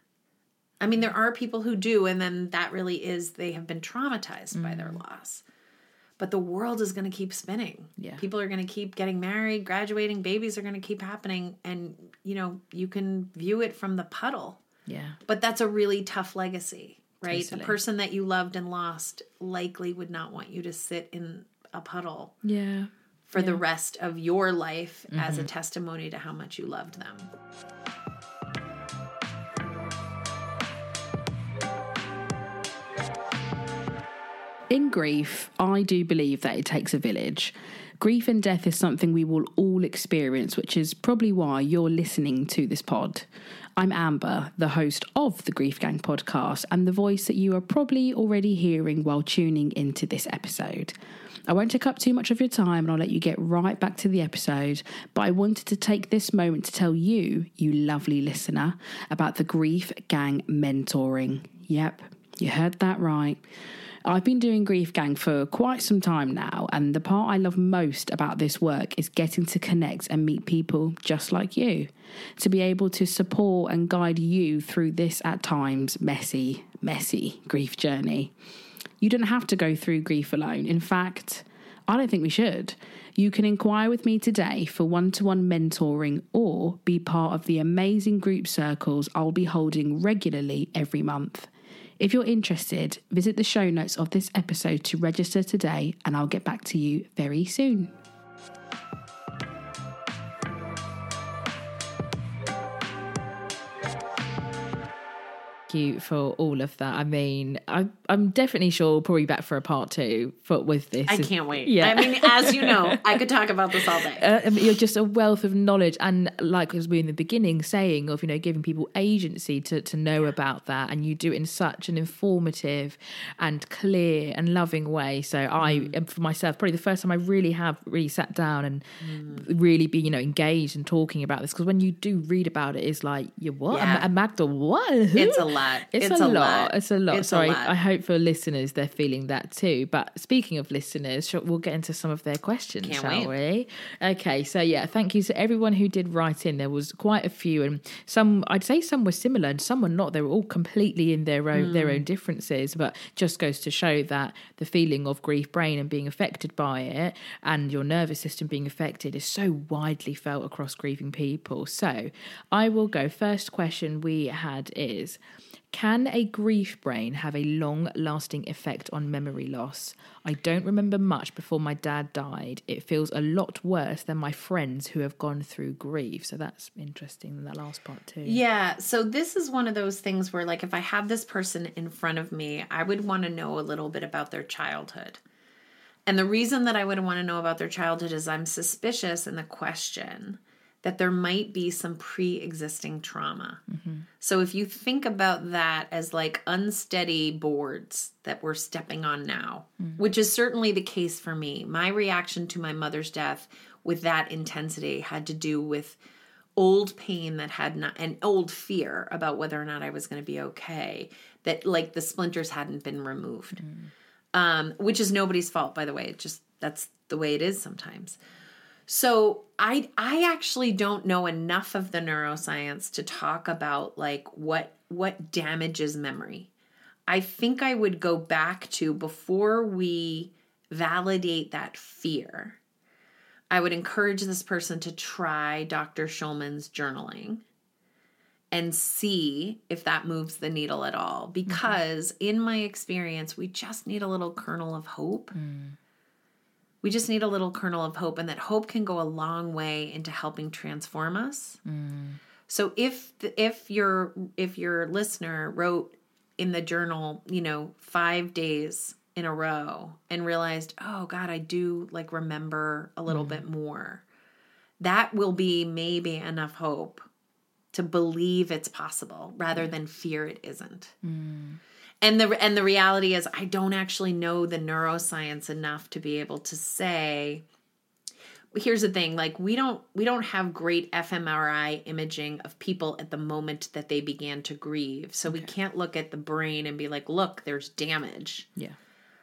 I mean, there are people who do, and then that really is, they have been traumatized mm. by their loss. But the world is going to keep spinning. Yeah. People are going to keep getting married, graduating, babies are going to keep happening. And, you know, you can view it from the puddle. Yeah. But that's a really tough legacy, right? Totally. The person that you loved and lost likely would not want you to sit in a puddle. Yeah. For yeah. the rest of your life mm-hmm. as a testimony to how much you loved them. In grief, I do believe that it takes a village. Grief and death is something we will all experience, which is probably why you're listening to this pod. I'm Amber, the host of the Grief Gang podcast, and the voice that you are probably already hearing while tuning into this episode. I won't take up too much of your time and I'll let you get right back to the episode, but I wanted to take this moment to tell you, you lovely listener, about the Grief Gang mentoring. Yep, you heard that right. I've been doing Grief Gang for quite some time now, and the part I love most about this work is getting to connect and meet people just like you, to be able to support and guide you through this at times messy, messy grief journey. You don't have to go through grief alone. In fact, I don't think we should. You can inquire with me today for one-to-one mentoring or be part of the amazing group circles I'll be holding regularly every month. If you're interested, visit the show notes of this episode to register today, and I'll get back to you very soon. You for all of that. I mean, I, I'm definitely sure we'll probably be back for a part two for, with this. I can't wait. Yeah. I mean, as you know, I could talk about this all day. Uh, I mean, you're just a wealth of knowledge, and like as we in the beginning saying of, you know, giving people agency to, to know about that, and you do it in such an informative and clear and loving way. So mm. I, for myself, probably the first time I really have really sat down and mm. really be, you know, engaged and talking about this, because when you do read about it, it's like, you what? Yeah. A, a Magda, what? Who? It's a lot. lot. It's, It's a, a lot. lot. It's a lot. It's a Sorry, lot. I hope for listeners they're feeling that too. But speaking of listeners, shall- we'll get into some of their questions, Can't shall wait. we? Okay, so yeah, thank you to everyone who did write in. There was quite a few, and some I'd say some were similar and some were not. They were all completely in their own mm. their own differences, but just goes to show that the feeling of grief brain and being affected by it and your nervous system being affected is so widely felt across grieving people. So I will go. First question we had is, can a grief brain have a long-lasting effect on memory loss? I don't remember much before my dad died. It feels a lot worse than my friends who have gone through grief. So that's interesting in that last part too. Yeah. So this is one of those things where, like, if I have this person in front of me, I would want to know a little bit about their childhood. And the reason that I would want to know about their childhood is I'm suspicious in the question that there might be some pre-existing trauma. Mm-hmm. So if you think about that as like unsteady boards that we're stepping on now, mm-hmm. which is certainly the case for me, my reaction to my mother's death with that intensity had to do with old pain that had not, and old fear about whether or not I was going to be okay, that like the splinters hadn't been removed, mm-hmm. um, which is nobody's fault, by the way. It just, that's the way it is sometimes. So I I actually don't know enough of the neuroscience to talk about like what what damages memory. I think I would go back to before we validate that fear. I would encourage this person to try Doctor Schulman's journaling and see if that moves the needle at all. Because mm-hmm. in my experience, we just need a little kernel of hope. Mm. We just need a little kernel of hope, and that hope can go a long way into helping transform us. Mm. So if if your if your listener wrote in the journal, you know, five days in a row and realized, oh God, I do like remember a little mm. bit more, that will be maybe enough hope to believe it's possible rather than fear it isn't. Mm. And the and the reality is I don't actually know the neuroscience enough to be able to say, here's the thing, like we don't we don't have great fMRI imaging of people at the moment that they began to grieve. So okay. we can't look at the brain and be like, look, there's damage. Yeah.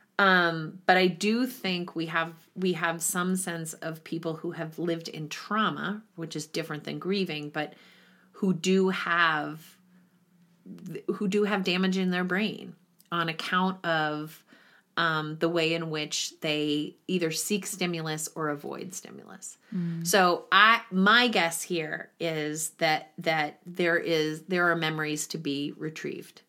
Um, but I do think we have we have some sense of people who have lived in trauma, which is different than grieving, but who do have who do have damage in their brain on account of um, the way in which they either seek stimulus or avoid stimulus. Mm. So I, my guess here is that, that there is, there are memories to be retrieved,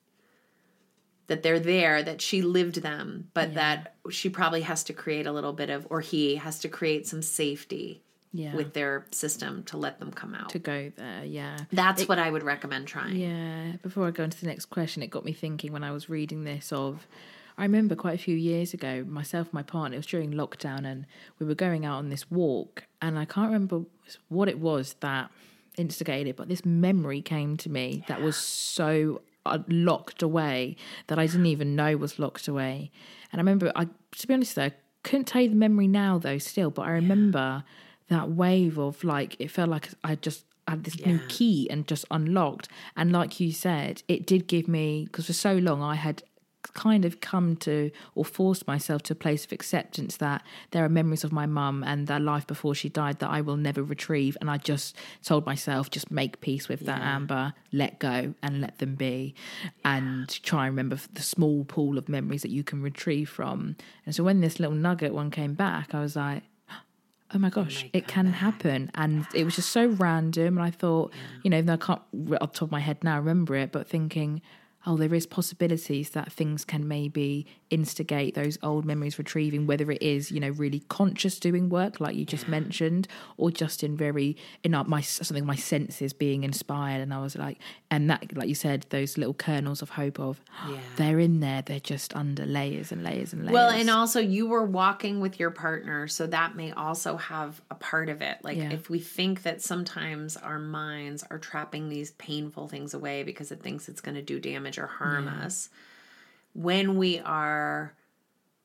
that they're there, that she lived them, but yeah. that she probably has to create a little bit of, or he has to create some safety Yeah. with their system to let them come out. To go there, yeah. That's it, what I would recommend trying. Yeah. Before I go into the next question, it got me thinking when I was reading this of, I remember quite a few years ago, myself and my partner, it was during lockdown, and we were going out on this walk, and I can't remember what it was that instigated, but this memory came to me yeah. that was so locked away that I didn't even know was locked away. And I remember, I to be honest though, I couldn't tell you the memory now though still, but I remember... Yeah. that wave of like, it felt like I just had this yeah. new key and just unlocked. And like you said, it did give me, because for so long I had kind of come to or forced myself to a place of acceptance that there are memories of my mum and that life before she died that I will never retrieve. And I just told myself, just make peace with yeah. that, Amber, let go and let them be, yeah. and try and remember the small pool of memories that you can retrieve from. And so when this little nugget one came back, I was like, oh my gosh, it can happen. And it was just so random. And I thought, yeah. you know, even though I can't, off the top of my head now, remember it, but thinking, oh, there is possibilities that things can maybe instigate those old memories retrieving, whether it is, you know, really conscious doing work like you just yeah. mentioned, or just in very, in my, something my senses being inspired. And I was like, and that, like you said, those little kernels of hope of, yeah. they're in there, they're just under layers and layers and layers. Well, and also you were walking with your partner, so that may also have a part of it. Like yeah. if we think that sometimes our minds are trapping these painful things away because it thinks it's going to do damage or harm yeah. us, when we are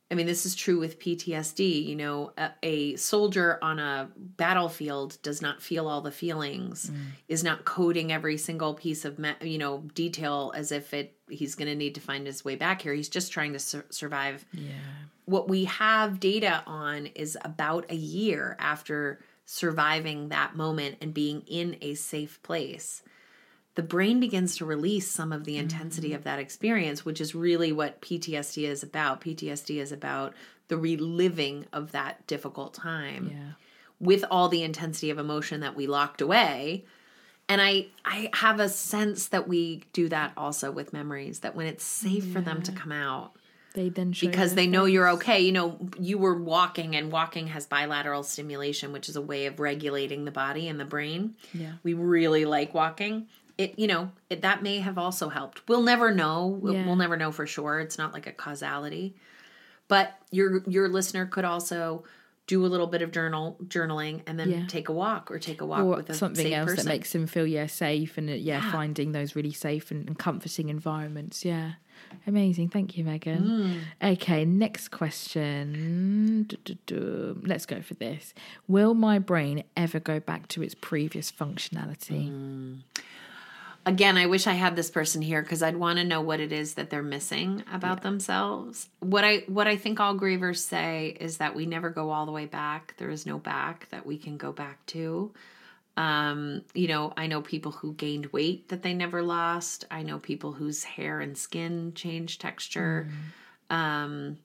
I mean, this is true with P T S D. You know, a, a soldier on a battlefield does not feel all the feelings, mm. is not coding every single piece of, you know, detail as if it he's going to need to find his way back here. He's just trying to sur- survive. Yeah. What we have data on is about a year after surviving that moment and being in a safe place, the brain begins to release some of the intensity mm-hmm. of that experience, which is really what P T S D is about. P T S D is about the reliving of that difficult time yeah. with all the intensity of emotion that we locked away. And I, I have a sense that we do that also with memories, that when it's safe yeah. for them to come out, they then show because they face. know you're okay. You know, you were walking, and walking has bilateral stimulation, which is a way of regulating the body and the brain. Yeah. We really like walking. It, you know, it, that may have also helped. We'll never know. Yeah. We'll never know for sure. It's not like a causality. But your your listener could also do a little bit of journal journaling and then yeah. take a walk or take a walk or with a something safe else person. that makes them feel yeah safe and yeah, Yeah. finding those really safe and, and comforting environments. Yeah, amazing. Thank you, Megan. Mm. Okay, next question. Du-du-du. Let's go for this. Will my brain ever go back to its previous functionality? Mm. Again, I wish I had this person here because I'd want to know what it is that they're missing about yeah. themselves. What I what I think all grievers say is that we never go all the way back. There is no back that we can go back to. Um, you know, I know people who gained weight that they never lost. I know people whose hair and skin changed texture. Mm. Um,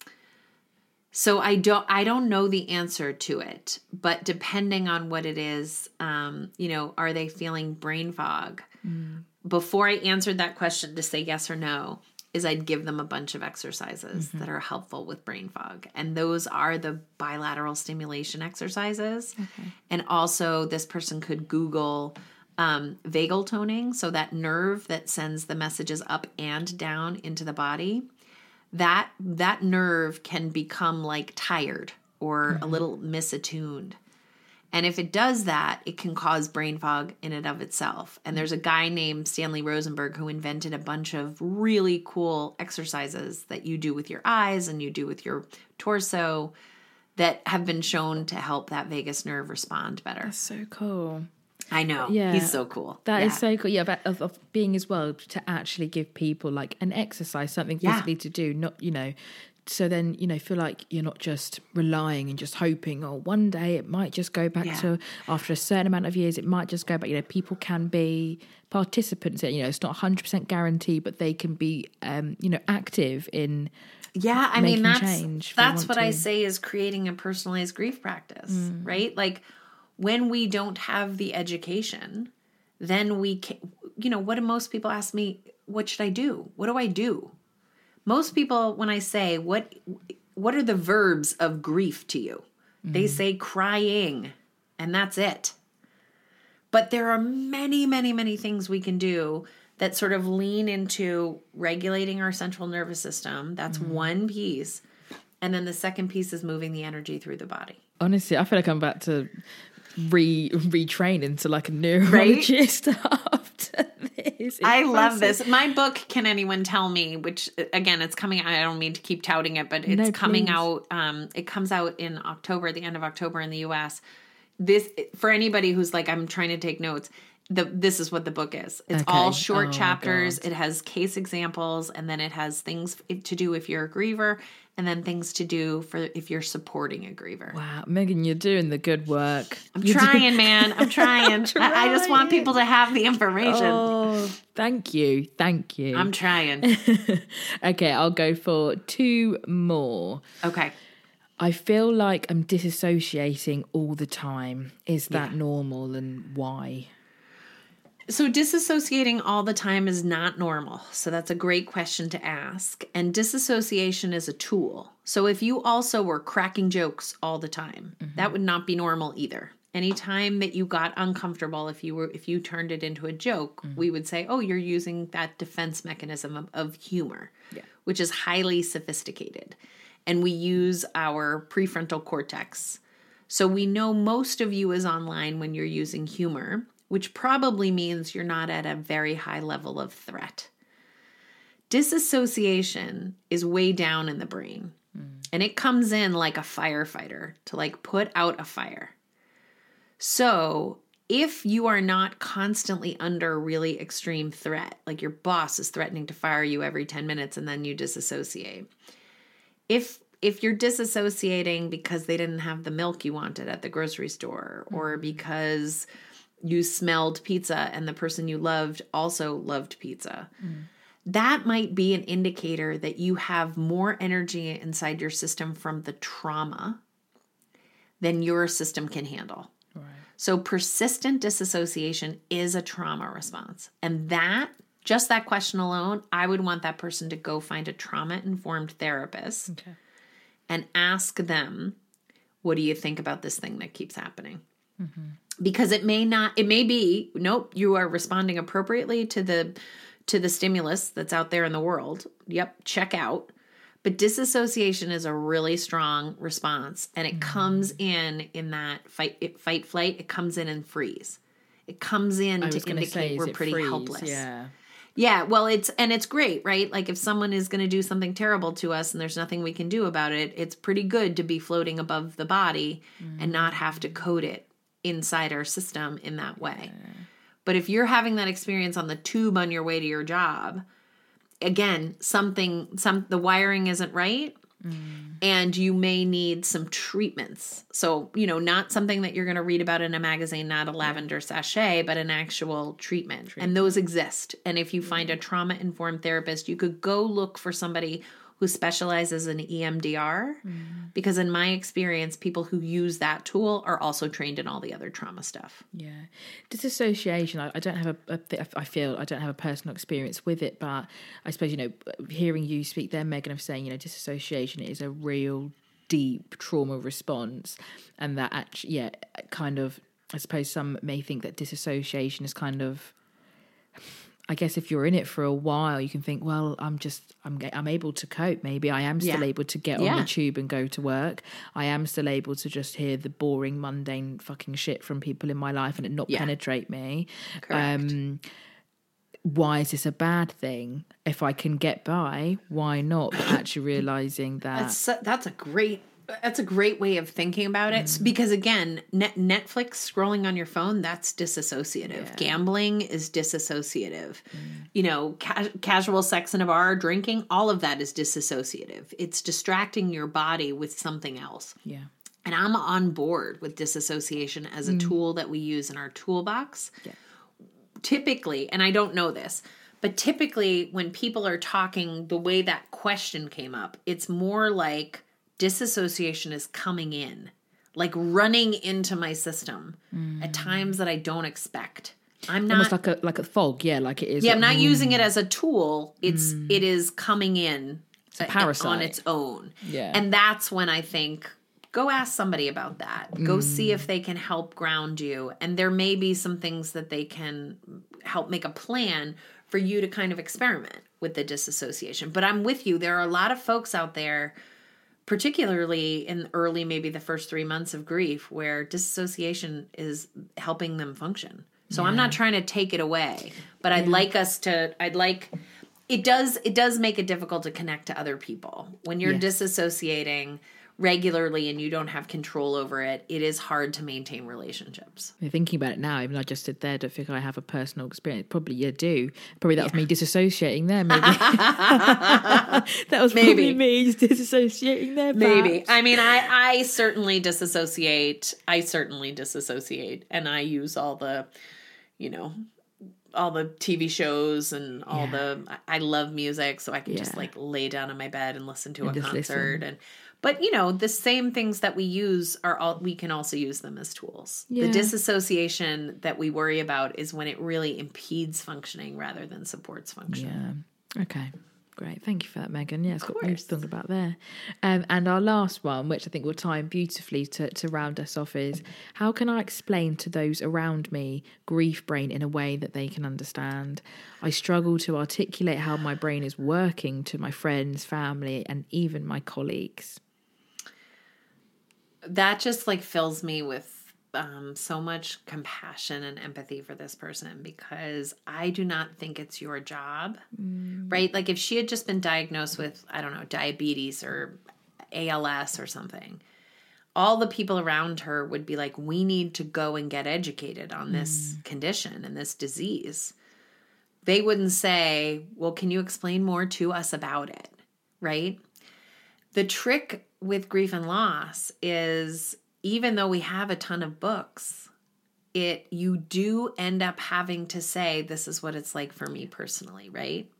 so I don't I don't know the answer to it, but depending on what it is, um, you know, are they feeling brain fog? Mm. Before I answered that question to say yes or no, is I'd give them a bunch of exercises mm-hmm. that are helpful with brain fog. And those are the bilateral stimulation exercises. Okay. And also this person could Google um, vagal toning. So that nerve that sends the messages up and down into the body, that, that nerve can become like tired or mm-hmm. a little misattuned. And if it does that, it can cause brain fog in and of itself. And there's a guy named Stanley Rosenberg who invented a bunch of really cool exercises that you do with your eyes and you do with your torso that have been shown to help that vagus nerve respond better. That's so cool. I know. Yeah. He's so cool. That yeah. is so cool. Yeah, but of, of being as well to actually give people like an exercise, something yeah. physically to do, not, you know, so then, you know, feel like you're not just relying and just hoping, oh, one day it might just go back yeah. to, after a certain amount of years, it might just go back. You know, people can be participants. You know, it's not one hundred percent guarantee, but they can be, um, you know, active in Yeah, I making mean, that's, change that's what to. I say is creating a personalized grief practice, mm. right? Like when we don't have the education, then we can, you know, what do most people ask me? What should I do? What do I do? Most people, when I say, what what are the verbs of grief to you? Mm-hmm. They say crying, and that's it. But there are many, many, many things we can do that sort of lean into regulating our central nervous system. That's mm-hmm. one piece. And then the second piece is moving the energy through the body. Honestly, I feel like I'm about to re retrain into like a neurologist right? after this. I love this. My book, Can Anyone Tell Me, which again, it's coming out. I don't mean to keep touting it, but it's no, coming please. out. Um, it comes out in October, the end of October in the U S. This, for anybody who's like, I'm trying to take notes, the this is what the book is. It's okay. all short oh chapters. It has case examples, and then it has things to do if you're a griever, and then things to do for if you're supporting a griever. Wow, Megan, you're doing the good work. I'm you're trying, doing... man. I'm trying. trying. I, I just want people to have the information. Oh, thank you. Thank you. I'm trying. Okay, I'll go for two more. Okay. I feel like I'm disassociating all the time. Is that yeah. normal, and why? So disassociating all the time is not normal. So that's a great question to ask. And disassociation is a tool. So if you also were cracking jokes all the time, mm-hmm. that would not be normal either. Anytime that you got uncomfortable, if you were if you turned it into a joke, mm-hmm. we would say, oh, you're using that defense mechanism of, of humor, yeah. which is highly sophisticated. And we use our prefrontal cortex. So we know most of you is online when you're using humor, which probably means you're not at a very high level of threat. Disassociation is way down in the brain. Mm. And it comes in like a firefighter to like put out a fire. So if you are not constantly under really extreme threat, like your boss is threatening to fire you every ten minutes and then you disassociate. If if you're disassociating because they didn't have the milk you wanted at the grocery store, mm. or because you smelled pizza and the person you loved also loved pizza, mm. that might be an indicator that you have more energy inside your system from the trauma than your system can handle. Right. So persistent disassociation is a trauma response. And that, just that question alone, I would want that person to go find a trauma-informed therapist okay. and ask them, what do you think about this thing that keeps happening? Mm-hmm. Because it may not, it may be, nope, you are responding appropriately to the to the stimulus that's out there in the world. Yep, check out. But disassociation is a really strong response, and it mm-hmm. comes in in that fight, it, fight, flight. It comes in and freeze. It comes in I to indicate say, we're pretty freeze? helpless. Yeah. Yeah, well, it's, and it's great, right? Like if someone is going to do something terrible to us and there's nothing we can do about it, it's pretty good to be floating above the body mm-hmm. and not have to code it inside our system in that way. Yeah. But if you're having that experience on the tube on your way to your job, again, something, some, the wiring isn't right. Mm. And you may need some treatments. So, you know, not something that you're going to read about in a magazine, not a lavender yeah. sachet, but an actual treatment. treatment. And those exist. And if you find a trauma-informed therapist, you could go look for somebody who specializes in E M D R, mm. because in my experience, people who use that tool are also trained in all the other trauma stuff. Yeah. Disassociation, I, I don't have a, a, I feel I don't have a personal experience with it, but I suppose, you know, hearing you speak there, Megan, of saying, you know, disassociation is a real deep trauma response, and that actually, yeah, kind of, I suppose some may think that disassociation is kind of, I guess if you're in it for a while, you can think, well, I'm just, I'm I'm able to cope. Maybe I am still yeah. able to get yeah. on the tube and go to work. I am still able to just hear the boring, mundane fucking shit from people in my life and it not yeah. penetrate me. Correct. Um, why is this a bad thing? If I can get by, why not? But actually realizing that. That's, that's a great That's a great way of thinking about it. Mm. Because again, net Netflix scrolling on your phone, that's disassociative. Yeah. Gambling is disassociative. Mm. You know, ca- casual sex in a bar, drinking, all of that is disassociative. It's distracting your body with something else. Yeah. And I'm on board with disassociation as a mm. tool that we use in our toolbox. Yeah. Typically, and I don't know this, but typically when people are talking, the way that question came up, it's more like disassociation is coming in, like running into my system mm. at times that I don't expect. I'm not almost like a like a fog, yeah, like it is. Yeah, like, I'm not mm. using it as a tool. It's mm. it is coming in it's a parasite on its own. Yeah, and that's when I think go ask somebody about that. Go mm. see if they can help ground you, and there may be some things that they can help make a plan for you to kind of experiment with the disassociation. But I'm with you. There are a lot of folks out there, particularly in early, maybe the first three months of grief, where disassociation is helping them function. So yeah. I'm not trying to take it away, but I'd yeah. like us to, I'd like, it does, it does make it difficult to connect to other people. When you're yes. disassociating regularly and you don't have control over it, it is hard to maintain relationships. You're thinking about it now, even I just did there, don't think I have a personal experience. Probably you do. Probably that yeah. was me disassociating there, maybe. That was maybe. probably me disassociating there, perhaps. Maybe. I mean, I, I certainly disassociate. I certainly disassociate. And I use all the, you know, all the T V shows and all yeah. the, I love music, so I can yeah. just like lay down in my bed and listen to and a concert. Listen. And But, you know, the same things that we use are all, we can also use them as tools. Yeah. The disassociation that we worry about is when it really impedes functioning rather than supports function. Yeah. Okay. Great. Thank you for that, Megan. Yeah, it's got me to think about there. Um, and our last one, which I think will tie in beautifully to, to round us off, is how can I explain to those around me grief brain in a way that they can understand? I struggle to articulate how my brain is working to my friends, family, and even my colleagues. That just like fills me with um, so much compassion and empathy for this person, because I do not think it's your job, mm. right? Like if she had just been diagnosed with, I don't know, diabetes or A L S or something, all the people around her would be like, we need to go and get educated on this mm. condition and this disease. They wouldn't say, well, can you explain more to us about it? Right? The trick with grief and loss is, even though we have a ton of books, it you do end up having to say, this is what it's like for me personally, right?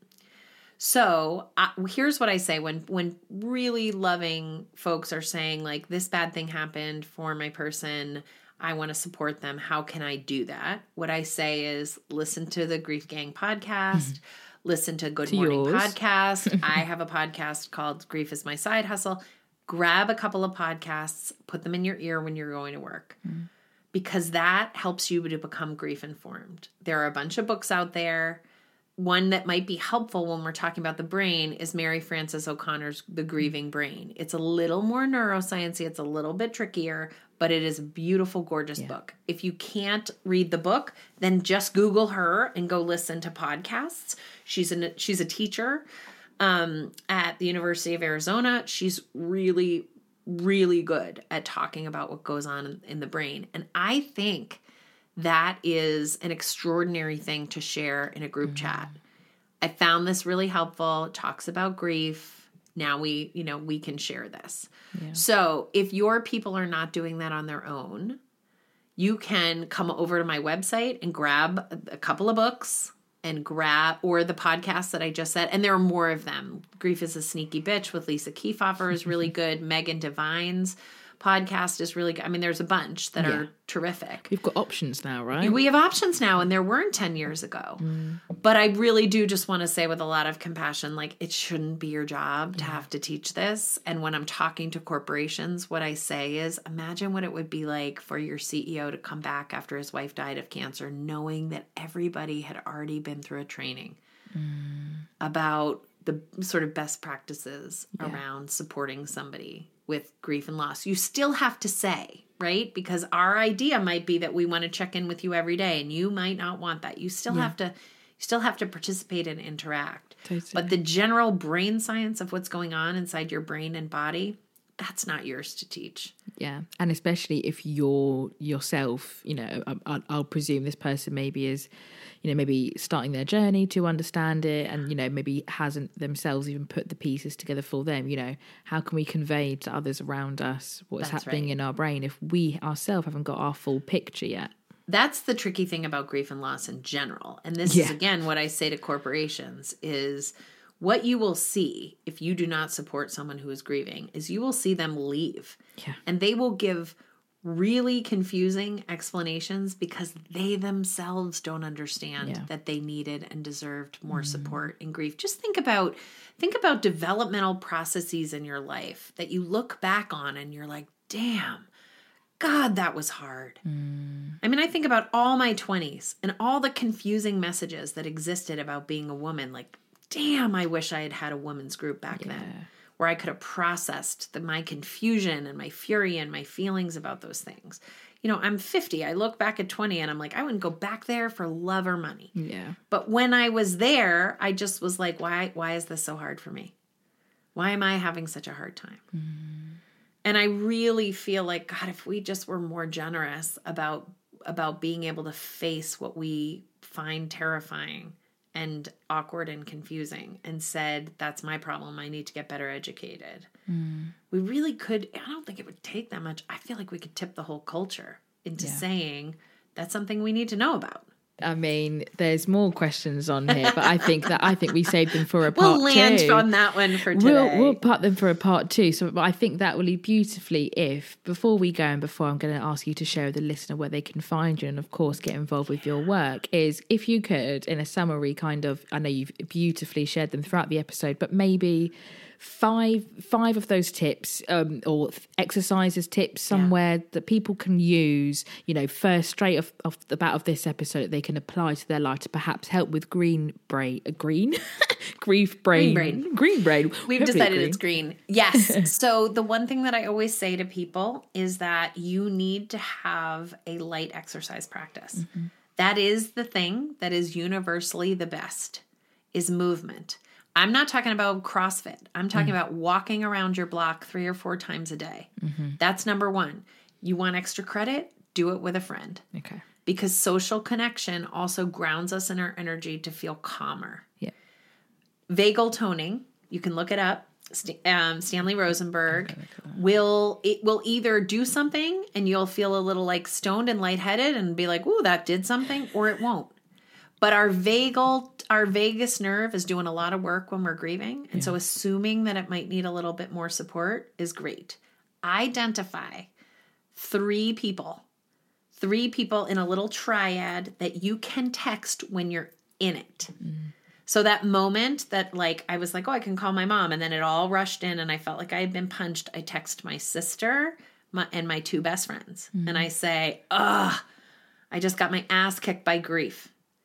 So uh, here's what I say when when really loving folks are saying, like, this bad thing happened for my person, I want to support them. How can I do that? What I say is, listen to the Grief Gang podcast, listen to Good to Morning yours. Podcast. I have a podcast called Grief is My Side Hustle. Grab a couple of podcasts, put them in your ear when you're going to work, mm. because that helps you to become grief informed. There are a bunch of books out there. One that might be helpful when we're talking about the brain is Mary Frances O'Connor's The Grieving Brain. It's a little more neuroscience-y. It's a little bit trickier, but it is a beautiful, gorgeous yeah. book. If you can't read the book, then just Google her and go listen to podcasts. She's a, she's a teacher um, at the University of Arizona. She's really, really good at talking about what goes on in, in the brain. And I think that is an extraordinary thing to share in a group mm-hmm. chat. I found this really helpful. It talks about grief. Now we, you know, we can share this. Yeah. So if your people are not doing that on their own, you can come over to my website and grab a couple of books and grab, or the podcast that I just said. And there are more of them. Grief is a Sneaky Bitch with Lisa Kefauver is really good. Megan Devine's podcast is really good. I mean, there's a bunch that yeah. are terrific. We've got options now, right? We have options now, and there weren't ten years ago. Mm. But I really do just want to say with a lot of compassion, like, it shouldn't be your job to yeah. have to teach this. And when I'm talking to corporations, what I say is, imagine what it would be like for your C E O to come back after his wife died of cancer, knowing that everybody had already been through a training mm. about the sort of best practices yeah. around supporting somebody with grief and loss. You still have to say, right? Because our idea might be that we want to check in with you every day, and you might not want that. You still yeah. have to, you still have to participate and interact. Totally. But the general brain science of what's going on inside your brain and body, that's not yours to teach. Yeah. And especially if you're yourself, you know, I'll, I'll presume this person maybe is, you know, maybe starting their journey to understand it, and, you know, maybe hasn't themselves even put the pieces together for them. You know, how can we convey to others around us what's That's happening right. in our brain if we ourselves haven't got our full picture yet? That's the tricky thing about grief and loss in general. And this yeah. is, again, what I say to corporations is, what you will see if you do not support someone who is grieving is you will see them leave. Yeah. And they will give really confusing explanations because they themselves don't understand yeah. that they needed and deserved more mm. support in grief. Just think about think about developmental processes in your life that you look back on and you're like, damn, God, that was hard. Mm. I mean, I think about all my twenties and all the confusing messages that existed about being a woman. Like, damn, I wish I had had a women's group back yeah. then, where I could have processed the, my confusion and my fury and my feelings about those things. You know, I'm fifty. I look back at twenty and I'm like, I wouldn't go back there for love or money. Yeah. But when I was there, I just was like, why, why is this so hard for me? Why am I having such a hard time? Mm. And I really feel like, God, if we just were more generous about, about being able to face what we find terrifying and awkward and confusing, and said, that's my problem, I need to get better educated. Mm. We really could, I don't think it would take that much. I feel like we could tip the whole culture into yeah. saying that's something we need to know about. I mean, there's more questions on here, but I think that I think we saved them for a part we'll land two. on that one for today. We'll, we'll put them for a part two. So but I think that will lead beautifully if, before we go and before I'm going to ask you to share with the listener where they can find you and, of course, get involved with your work, is if you could, in a summary kind of, I know you've beautifully shared them throughout the episode, but maybe five five of those tips um, or exercises, tips somewhere yeah. that people can use, you know, first straight off, off the bat of this episode that they can apply to their life to perhaps help with green brain, uh, green, grief brain, green brain. Green brain. We've Hopefully decided green. It's green. Yes. So the one thing that I always say to people is that you need to have a light exercise practice. Mm-hmm. That is the thing that is universally the best, is movement. I'm not talking about CrossFit. I'm talking mm. about walking around your block three or four times a day. Mm-hmm. That's number one. You want extra credit? Do it with a friend. Okay. Because social connection also grounds us in our energy to feel calmer. Yeah. Vagal toning, you can look it up. St- um, Stanley Rosenberg okay, cool. will it will either do something and you'll feel a little like stoned and lightheaded and be like, "Ooh, that did something," or it won't. But our vagal, our vagus nerve is doing a lot of work when we're grieving. And yeah. so assuming that it might need a little bit more support is great. Identify three people, three people in a little triad that you can text when you're in it. Mm. So that moment that like, I was like, oh, I can call my mom. And then it all rushed in and I felt like I had been punched. I text my sister my, and my two best friends. Mm. And I say, ugh, I just got my ass kicked by grief.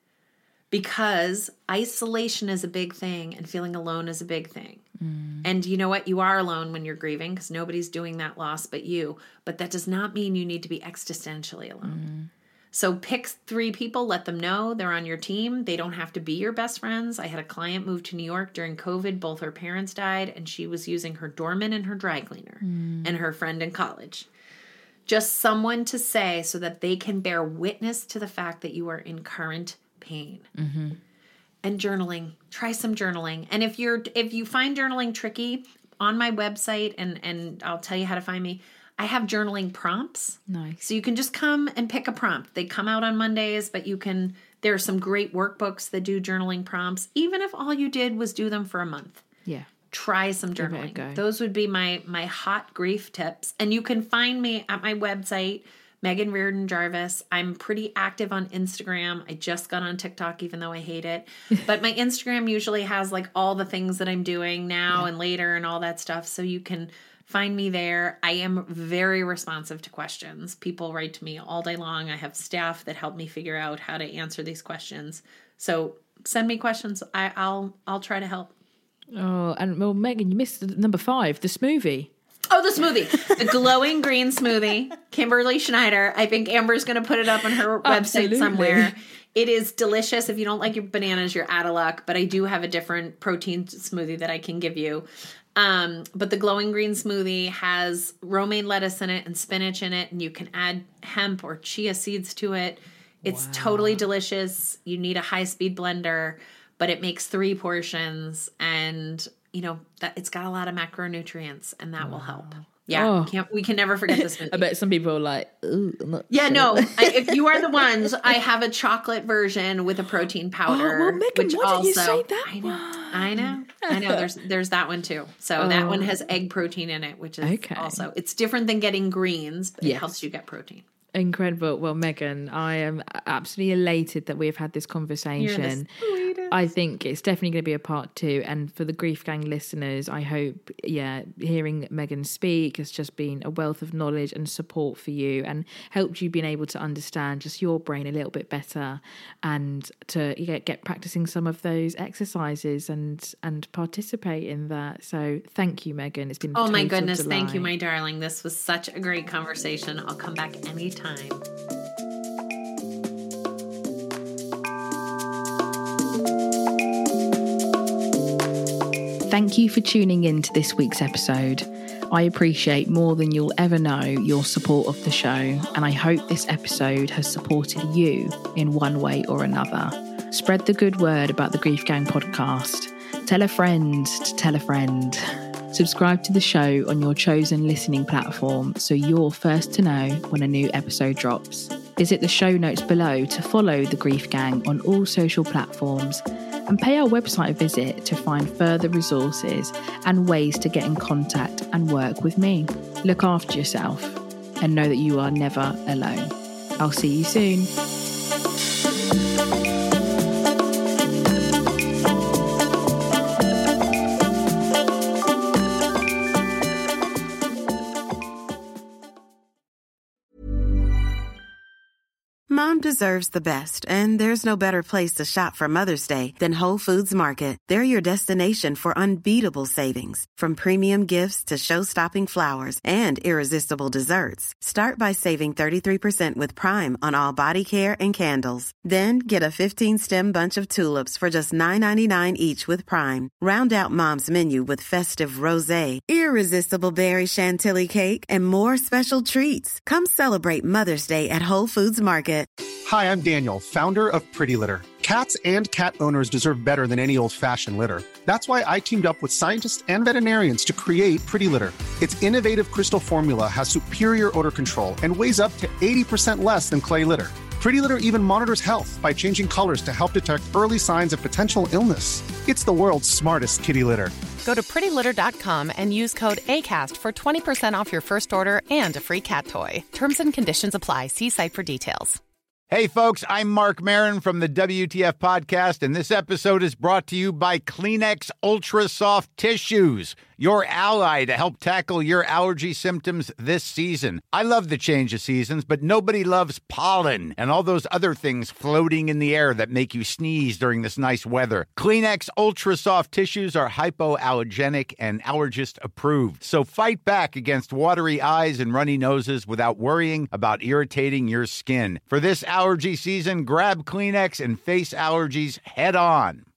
Because isolation is a big thing and feeling alone is a big thing. Mm. And you know what? You are alone when you're grieving because nobody's doing that loss but you. But that does not mean you need to be existentially alone. Mm. So pick three people, let them know they're on your team. They don't have to be your best friends. I had a client move to New York during COVID. Both her parents died and she was using her doorman and her dry cleaner mm. and her friend in college. Just someone to say so that they can bear witness to the fact that you are in current pain. Mm-hmm. And journaling. Try some journaling. And if you're if you find journaling tricky, on my website, and and I'll tell you how to find me, I have journaling prompts. Nice. So you can just come and pick a prompt. They come out on Mondays, but you can, there are some great workbooks that do journaling prompts, even if all you did was do them for a month. Yeah. Try some journaling. Those would be my my hot grief tips. And you can find me at my website, Megan Reardon Jarvis. I'm pretty active on Instagram. I just got on TikTok, even though I hate it. But my Instagram usually has like all the things that I'm doing now yeah. and later and all that stuff. So you can find me there. I am very responsive to questions. People write to me all day long. I have staff that help me figure out how to answer these questions. So send me questions. I, I'll I'll try to help. Oh, and well, Megan, you missed number five, the smoothie. Oh, the smoothie. The glowing green smoothie. Kimberly Schneider. I think Amber's going to put it up on her website Absolutely. somewhere. It is delicious. If you don't like your bananas, you're out of luck. But I do have a different protein smoothie that I can give you. Um, but the glowing green smoothie has romaine lettuce in it and spinach in it. And you can add hemp or chia seeds to it. It's wow. totally delicious. You need a high-speed blender. But it makes three portions and... you know, that it's got a lot of macronutrients and that wow. will help. Yeah. Oh. Can't, we can never forget this smoothie. I bet some people are like, ooh, I'm not Yeah, sure. no. I, if you are the ones, I have a chocolate version with a protein powder. Oh, well, Megan, which why also, didn't you say that I know, one? I know. I know. There's there's that one too. So oh. that one has egg protein in it, which is okay. also, it's different than getting greens, but yes. it helps you get protein. Incredible. Well, Megan, I am absolutely elated that we've had this conversation. I think it's definitely going to be a part two. And for the Grief Gang listeners, I hope, yeah, hearing Megan speak has just been a wealth of knowledge and support for you and helped you being able to understand just your brain a little bit better and to get, get practicing some of those exercises and and participate in that. So thank you, Megan. It's been a Oh my goodness. delight. Thank you, my darling. This was such a great conversation. I'll come back anytime. Thank you for tuning in to this week's episode. I appreciate more than you'll ever know your support of the show, and I hope this episode has supported you in one way or another. Spread the good word about the Grief Gang podcast. Tell a friend to tell a friend. Subscribe to the show on your chosen listening platform so you're first to know when a new episode drops. Visit the show notes below to follow the Grief Gang on all social platforms and pay our website a visit to find further resources and ways to get in contact and work with me. Look after yourself and know that you are never alone. I'll see you soon. Mom deserves the best, and there's no better place to shop for Mother's Day than Whole Foods Market. They're your destination for unbeatable savings, from premium gifts to show-stopping flowers and irresistible desserts. Start by saving thirty-three percent with Prime on all body care and candles. Then get a fifteen-stem bunch of tulips for just nine ninety-nine each with Prime. Round out Mom's menu with festive rosé, irresistible berry chantilly cake, and more special treats. Come celebrate Mother's Day at Whole Foods Market. Hi, I'm Daniel, founder of Pretty Litter. Cats and cat owners deserve better than any old-fashioned litter. That's why I teamed up with scientists and veterinarians to create Pretty Litter. Its innovative crystal formula has superior odor control and weighs up to eighty percent less than clay litter. Pretty Litter even monitors health by changing colors to help detect early signs of potential illness. It's the world's smartest kitty litter. Go to pretty litter dot com and use code ACAST for twenty percent off your first order and a free cat toy. Terms and conditions apply. See site for details. Hey, folks, I'm Mark Maron from the W T F Podcast, and this episode is brought to you by Kleenex Ultra Soft Tissues, your ally to help tackle your allergy symptoms this season. I love the change of seasons, but nobody loves pollen and all those other things floating in the air that make you sneeze during this nice weather. Kleenex Ultra Soft Tissues are hypoallergenic and allergist approved, so fight back against watery eyes and runny noses without worrying about irritating your skin. For this allergy season, grab Kleenex and face allergies head on.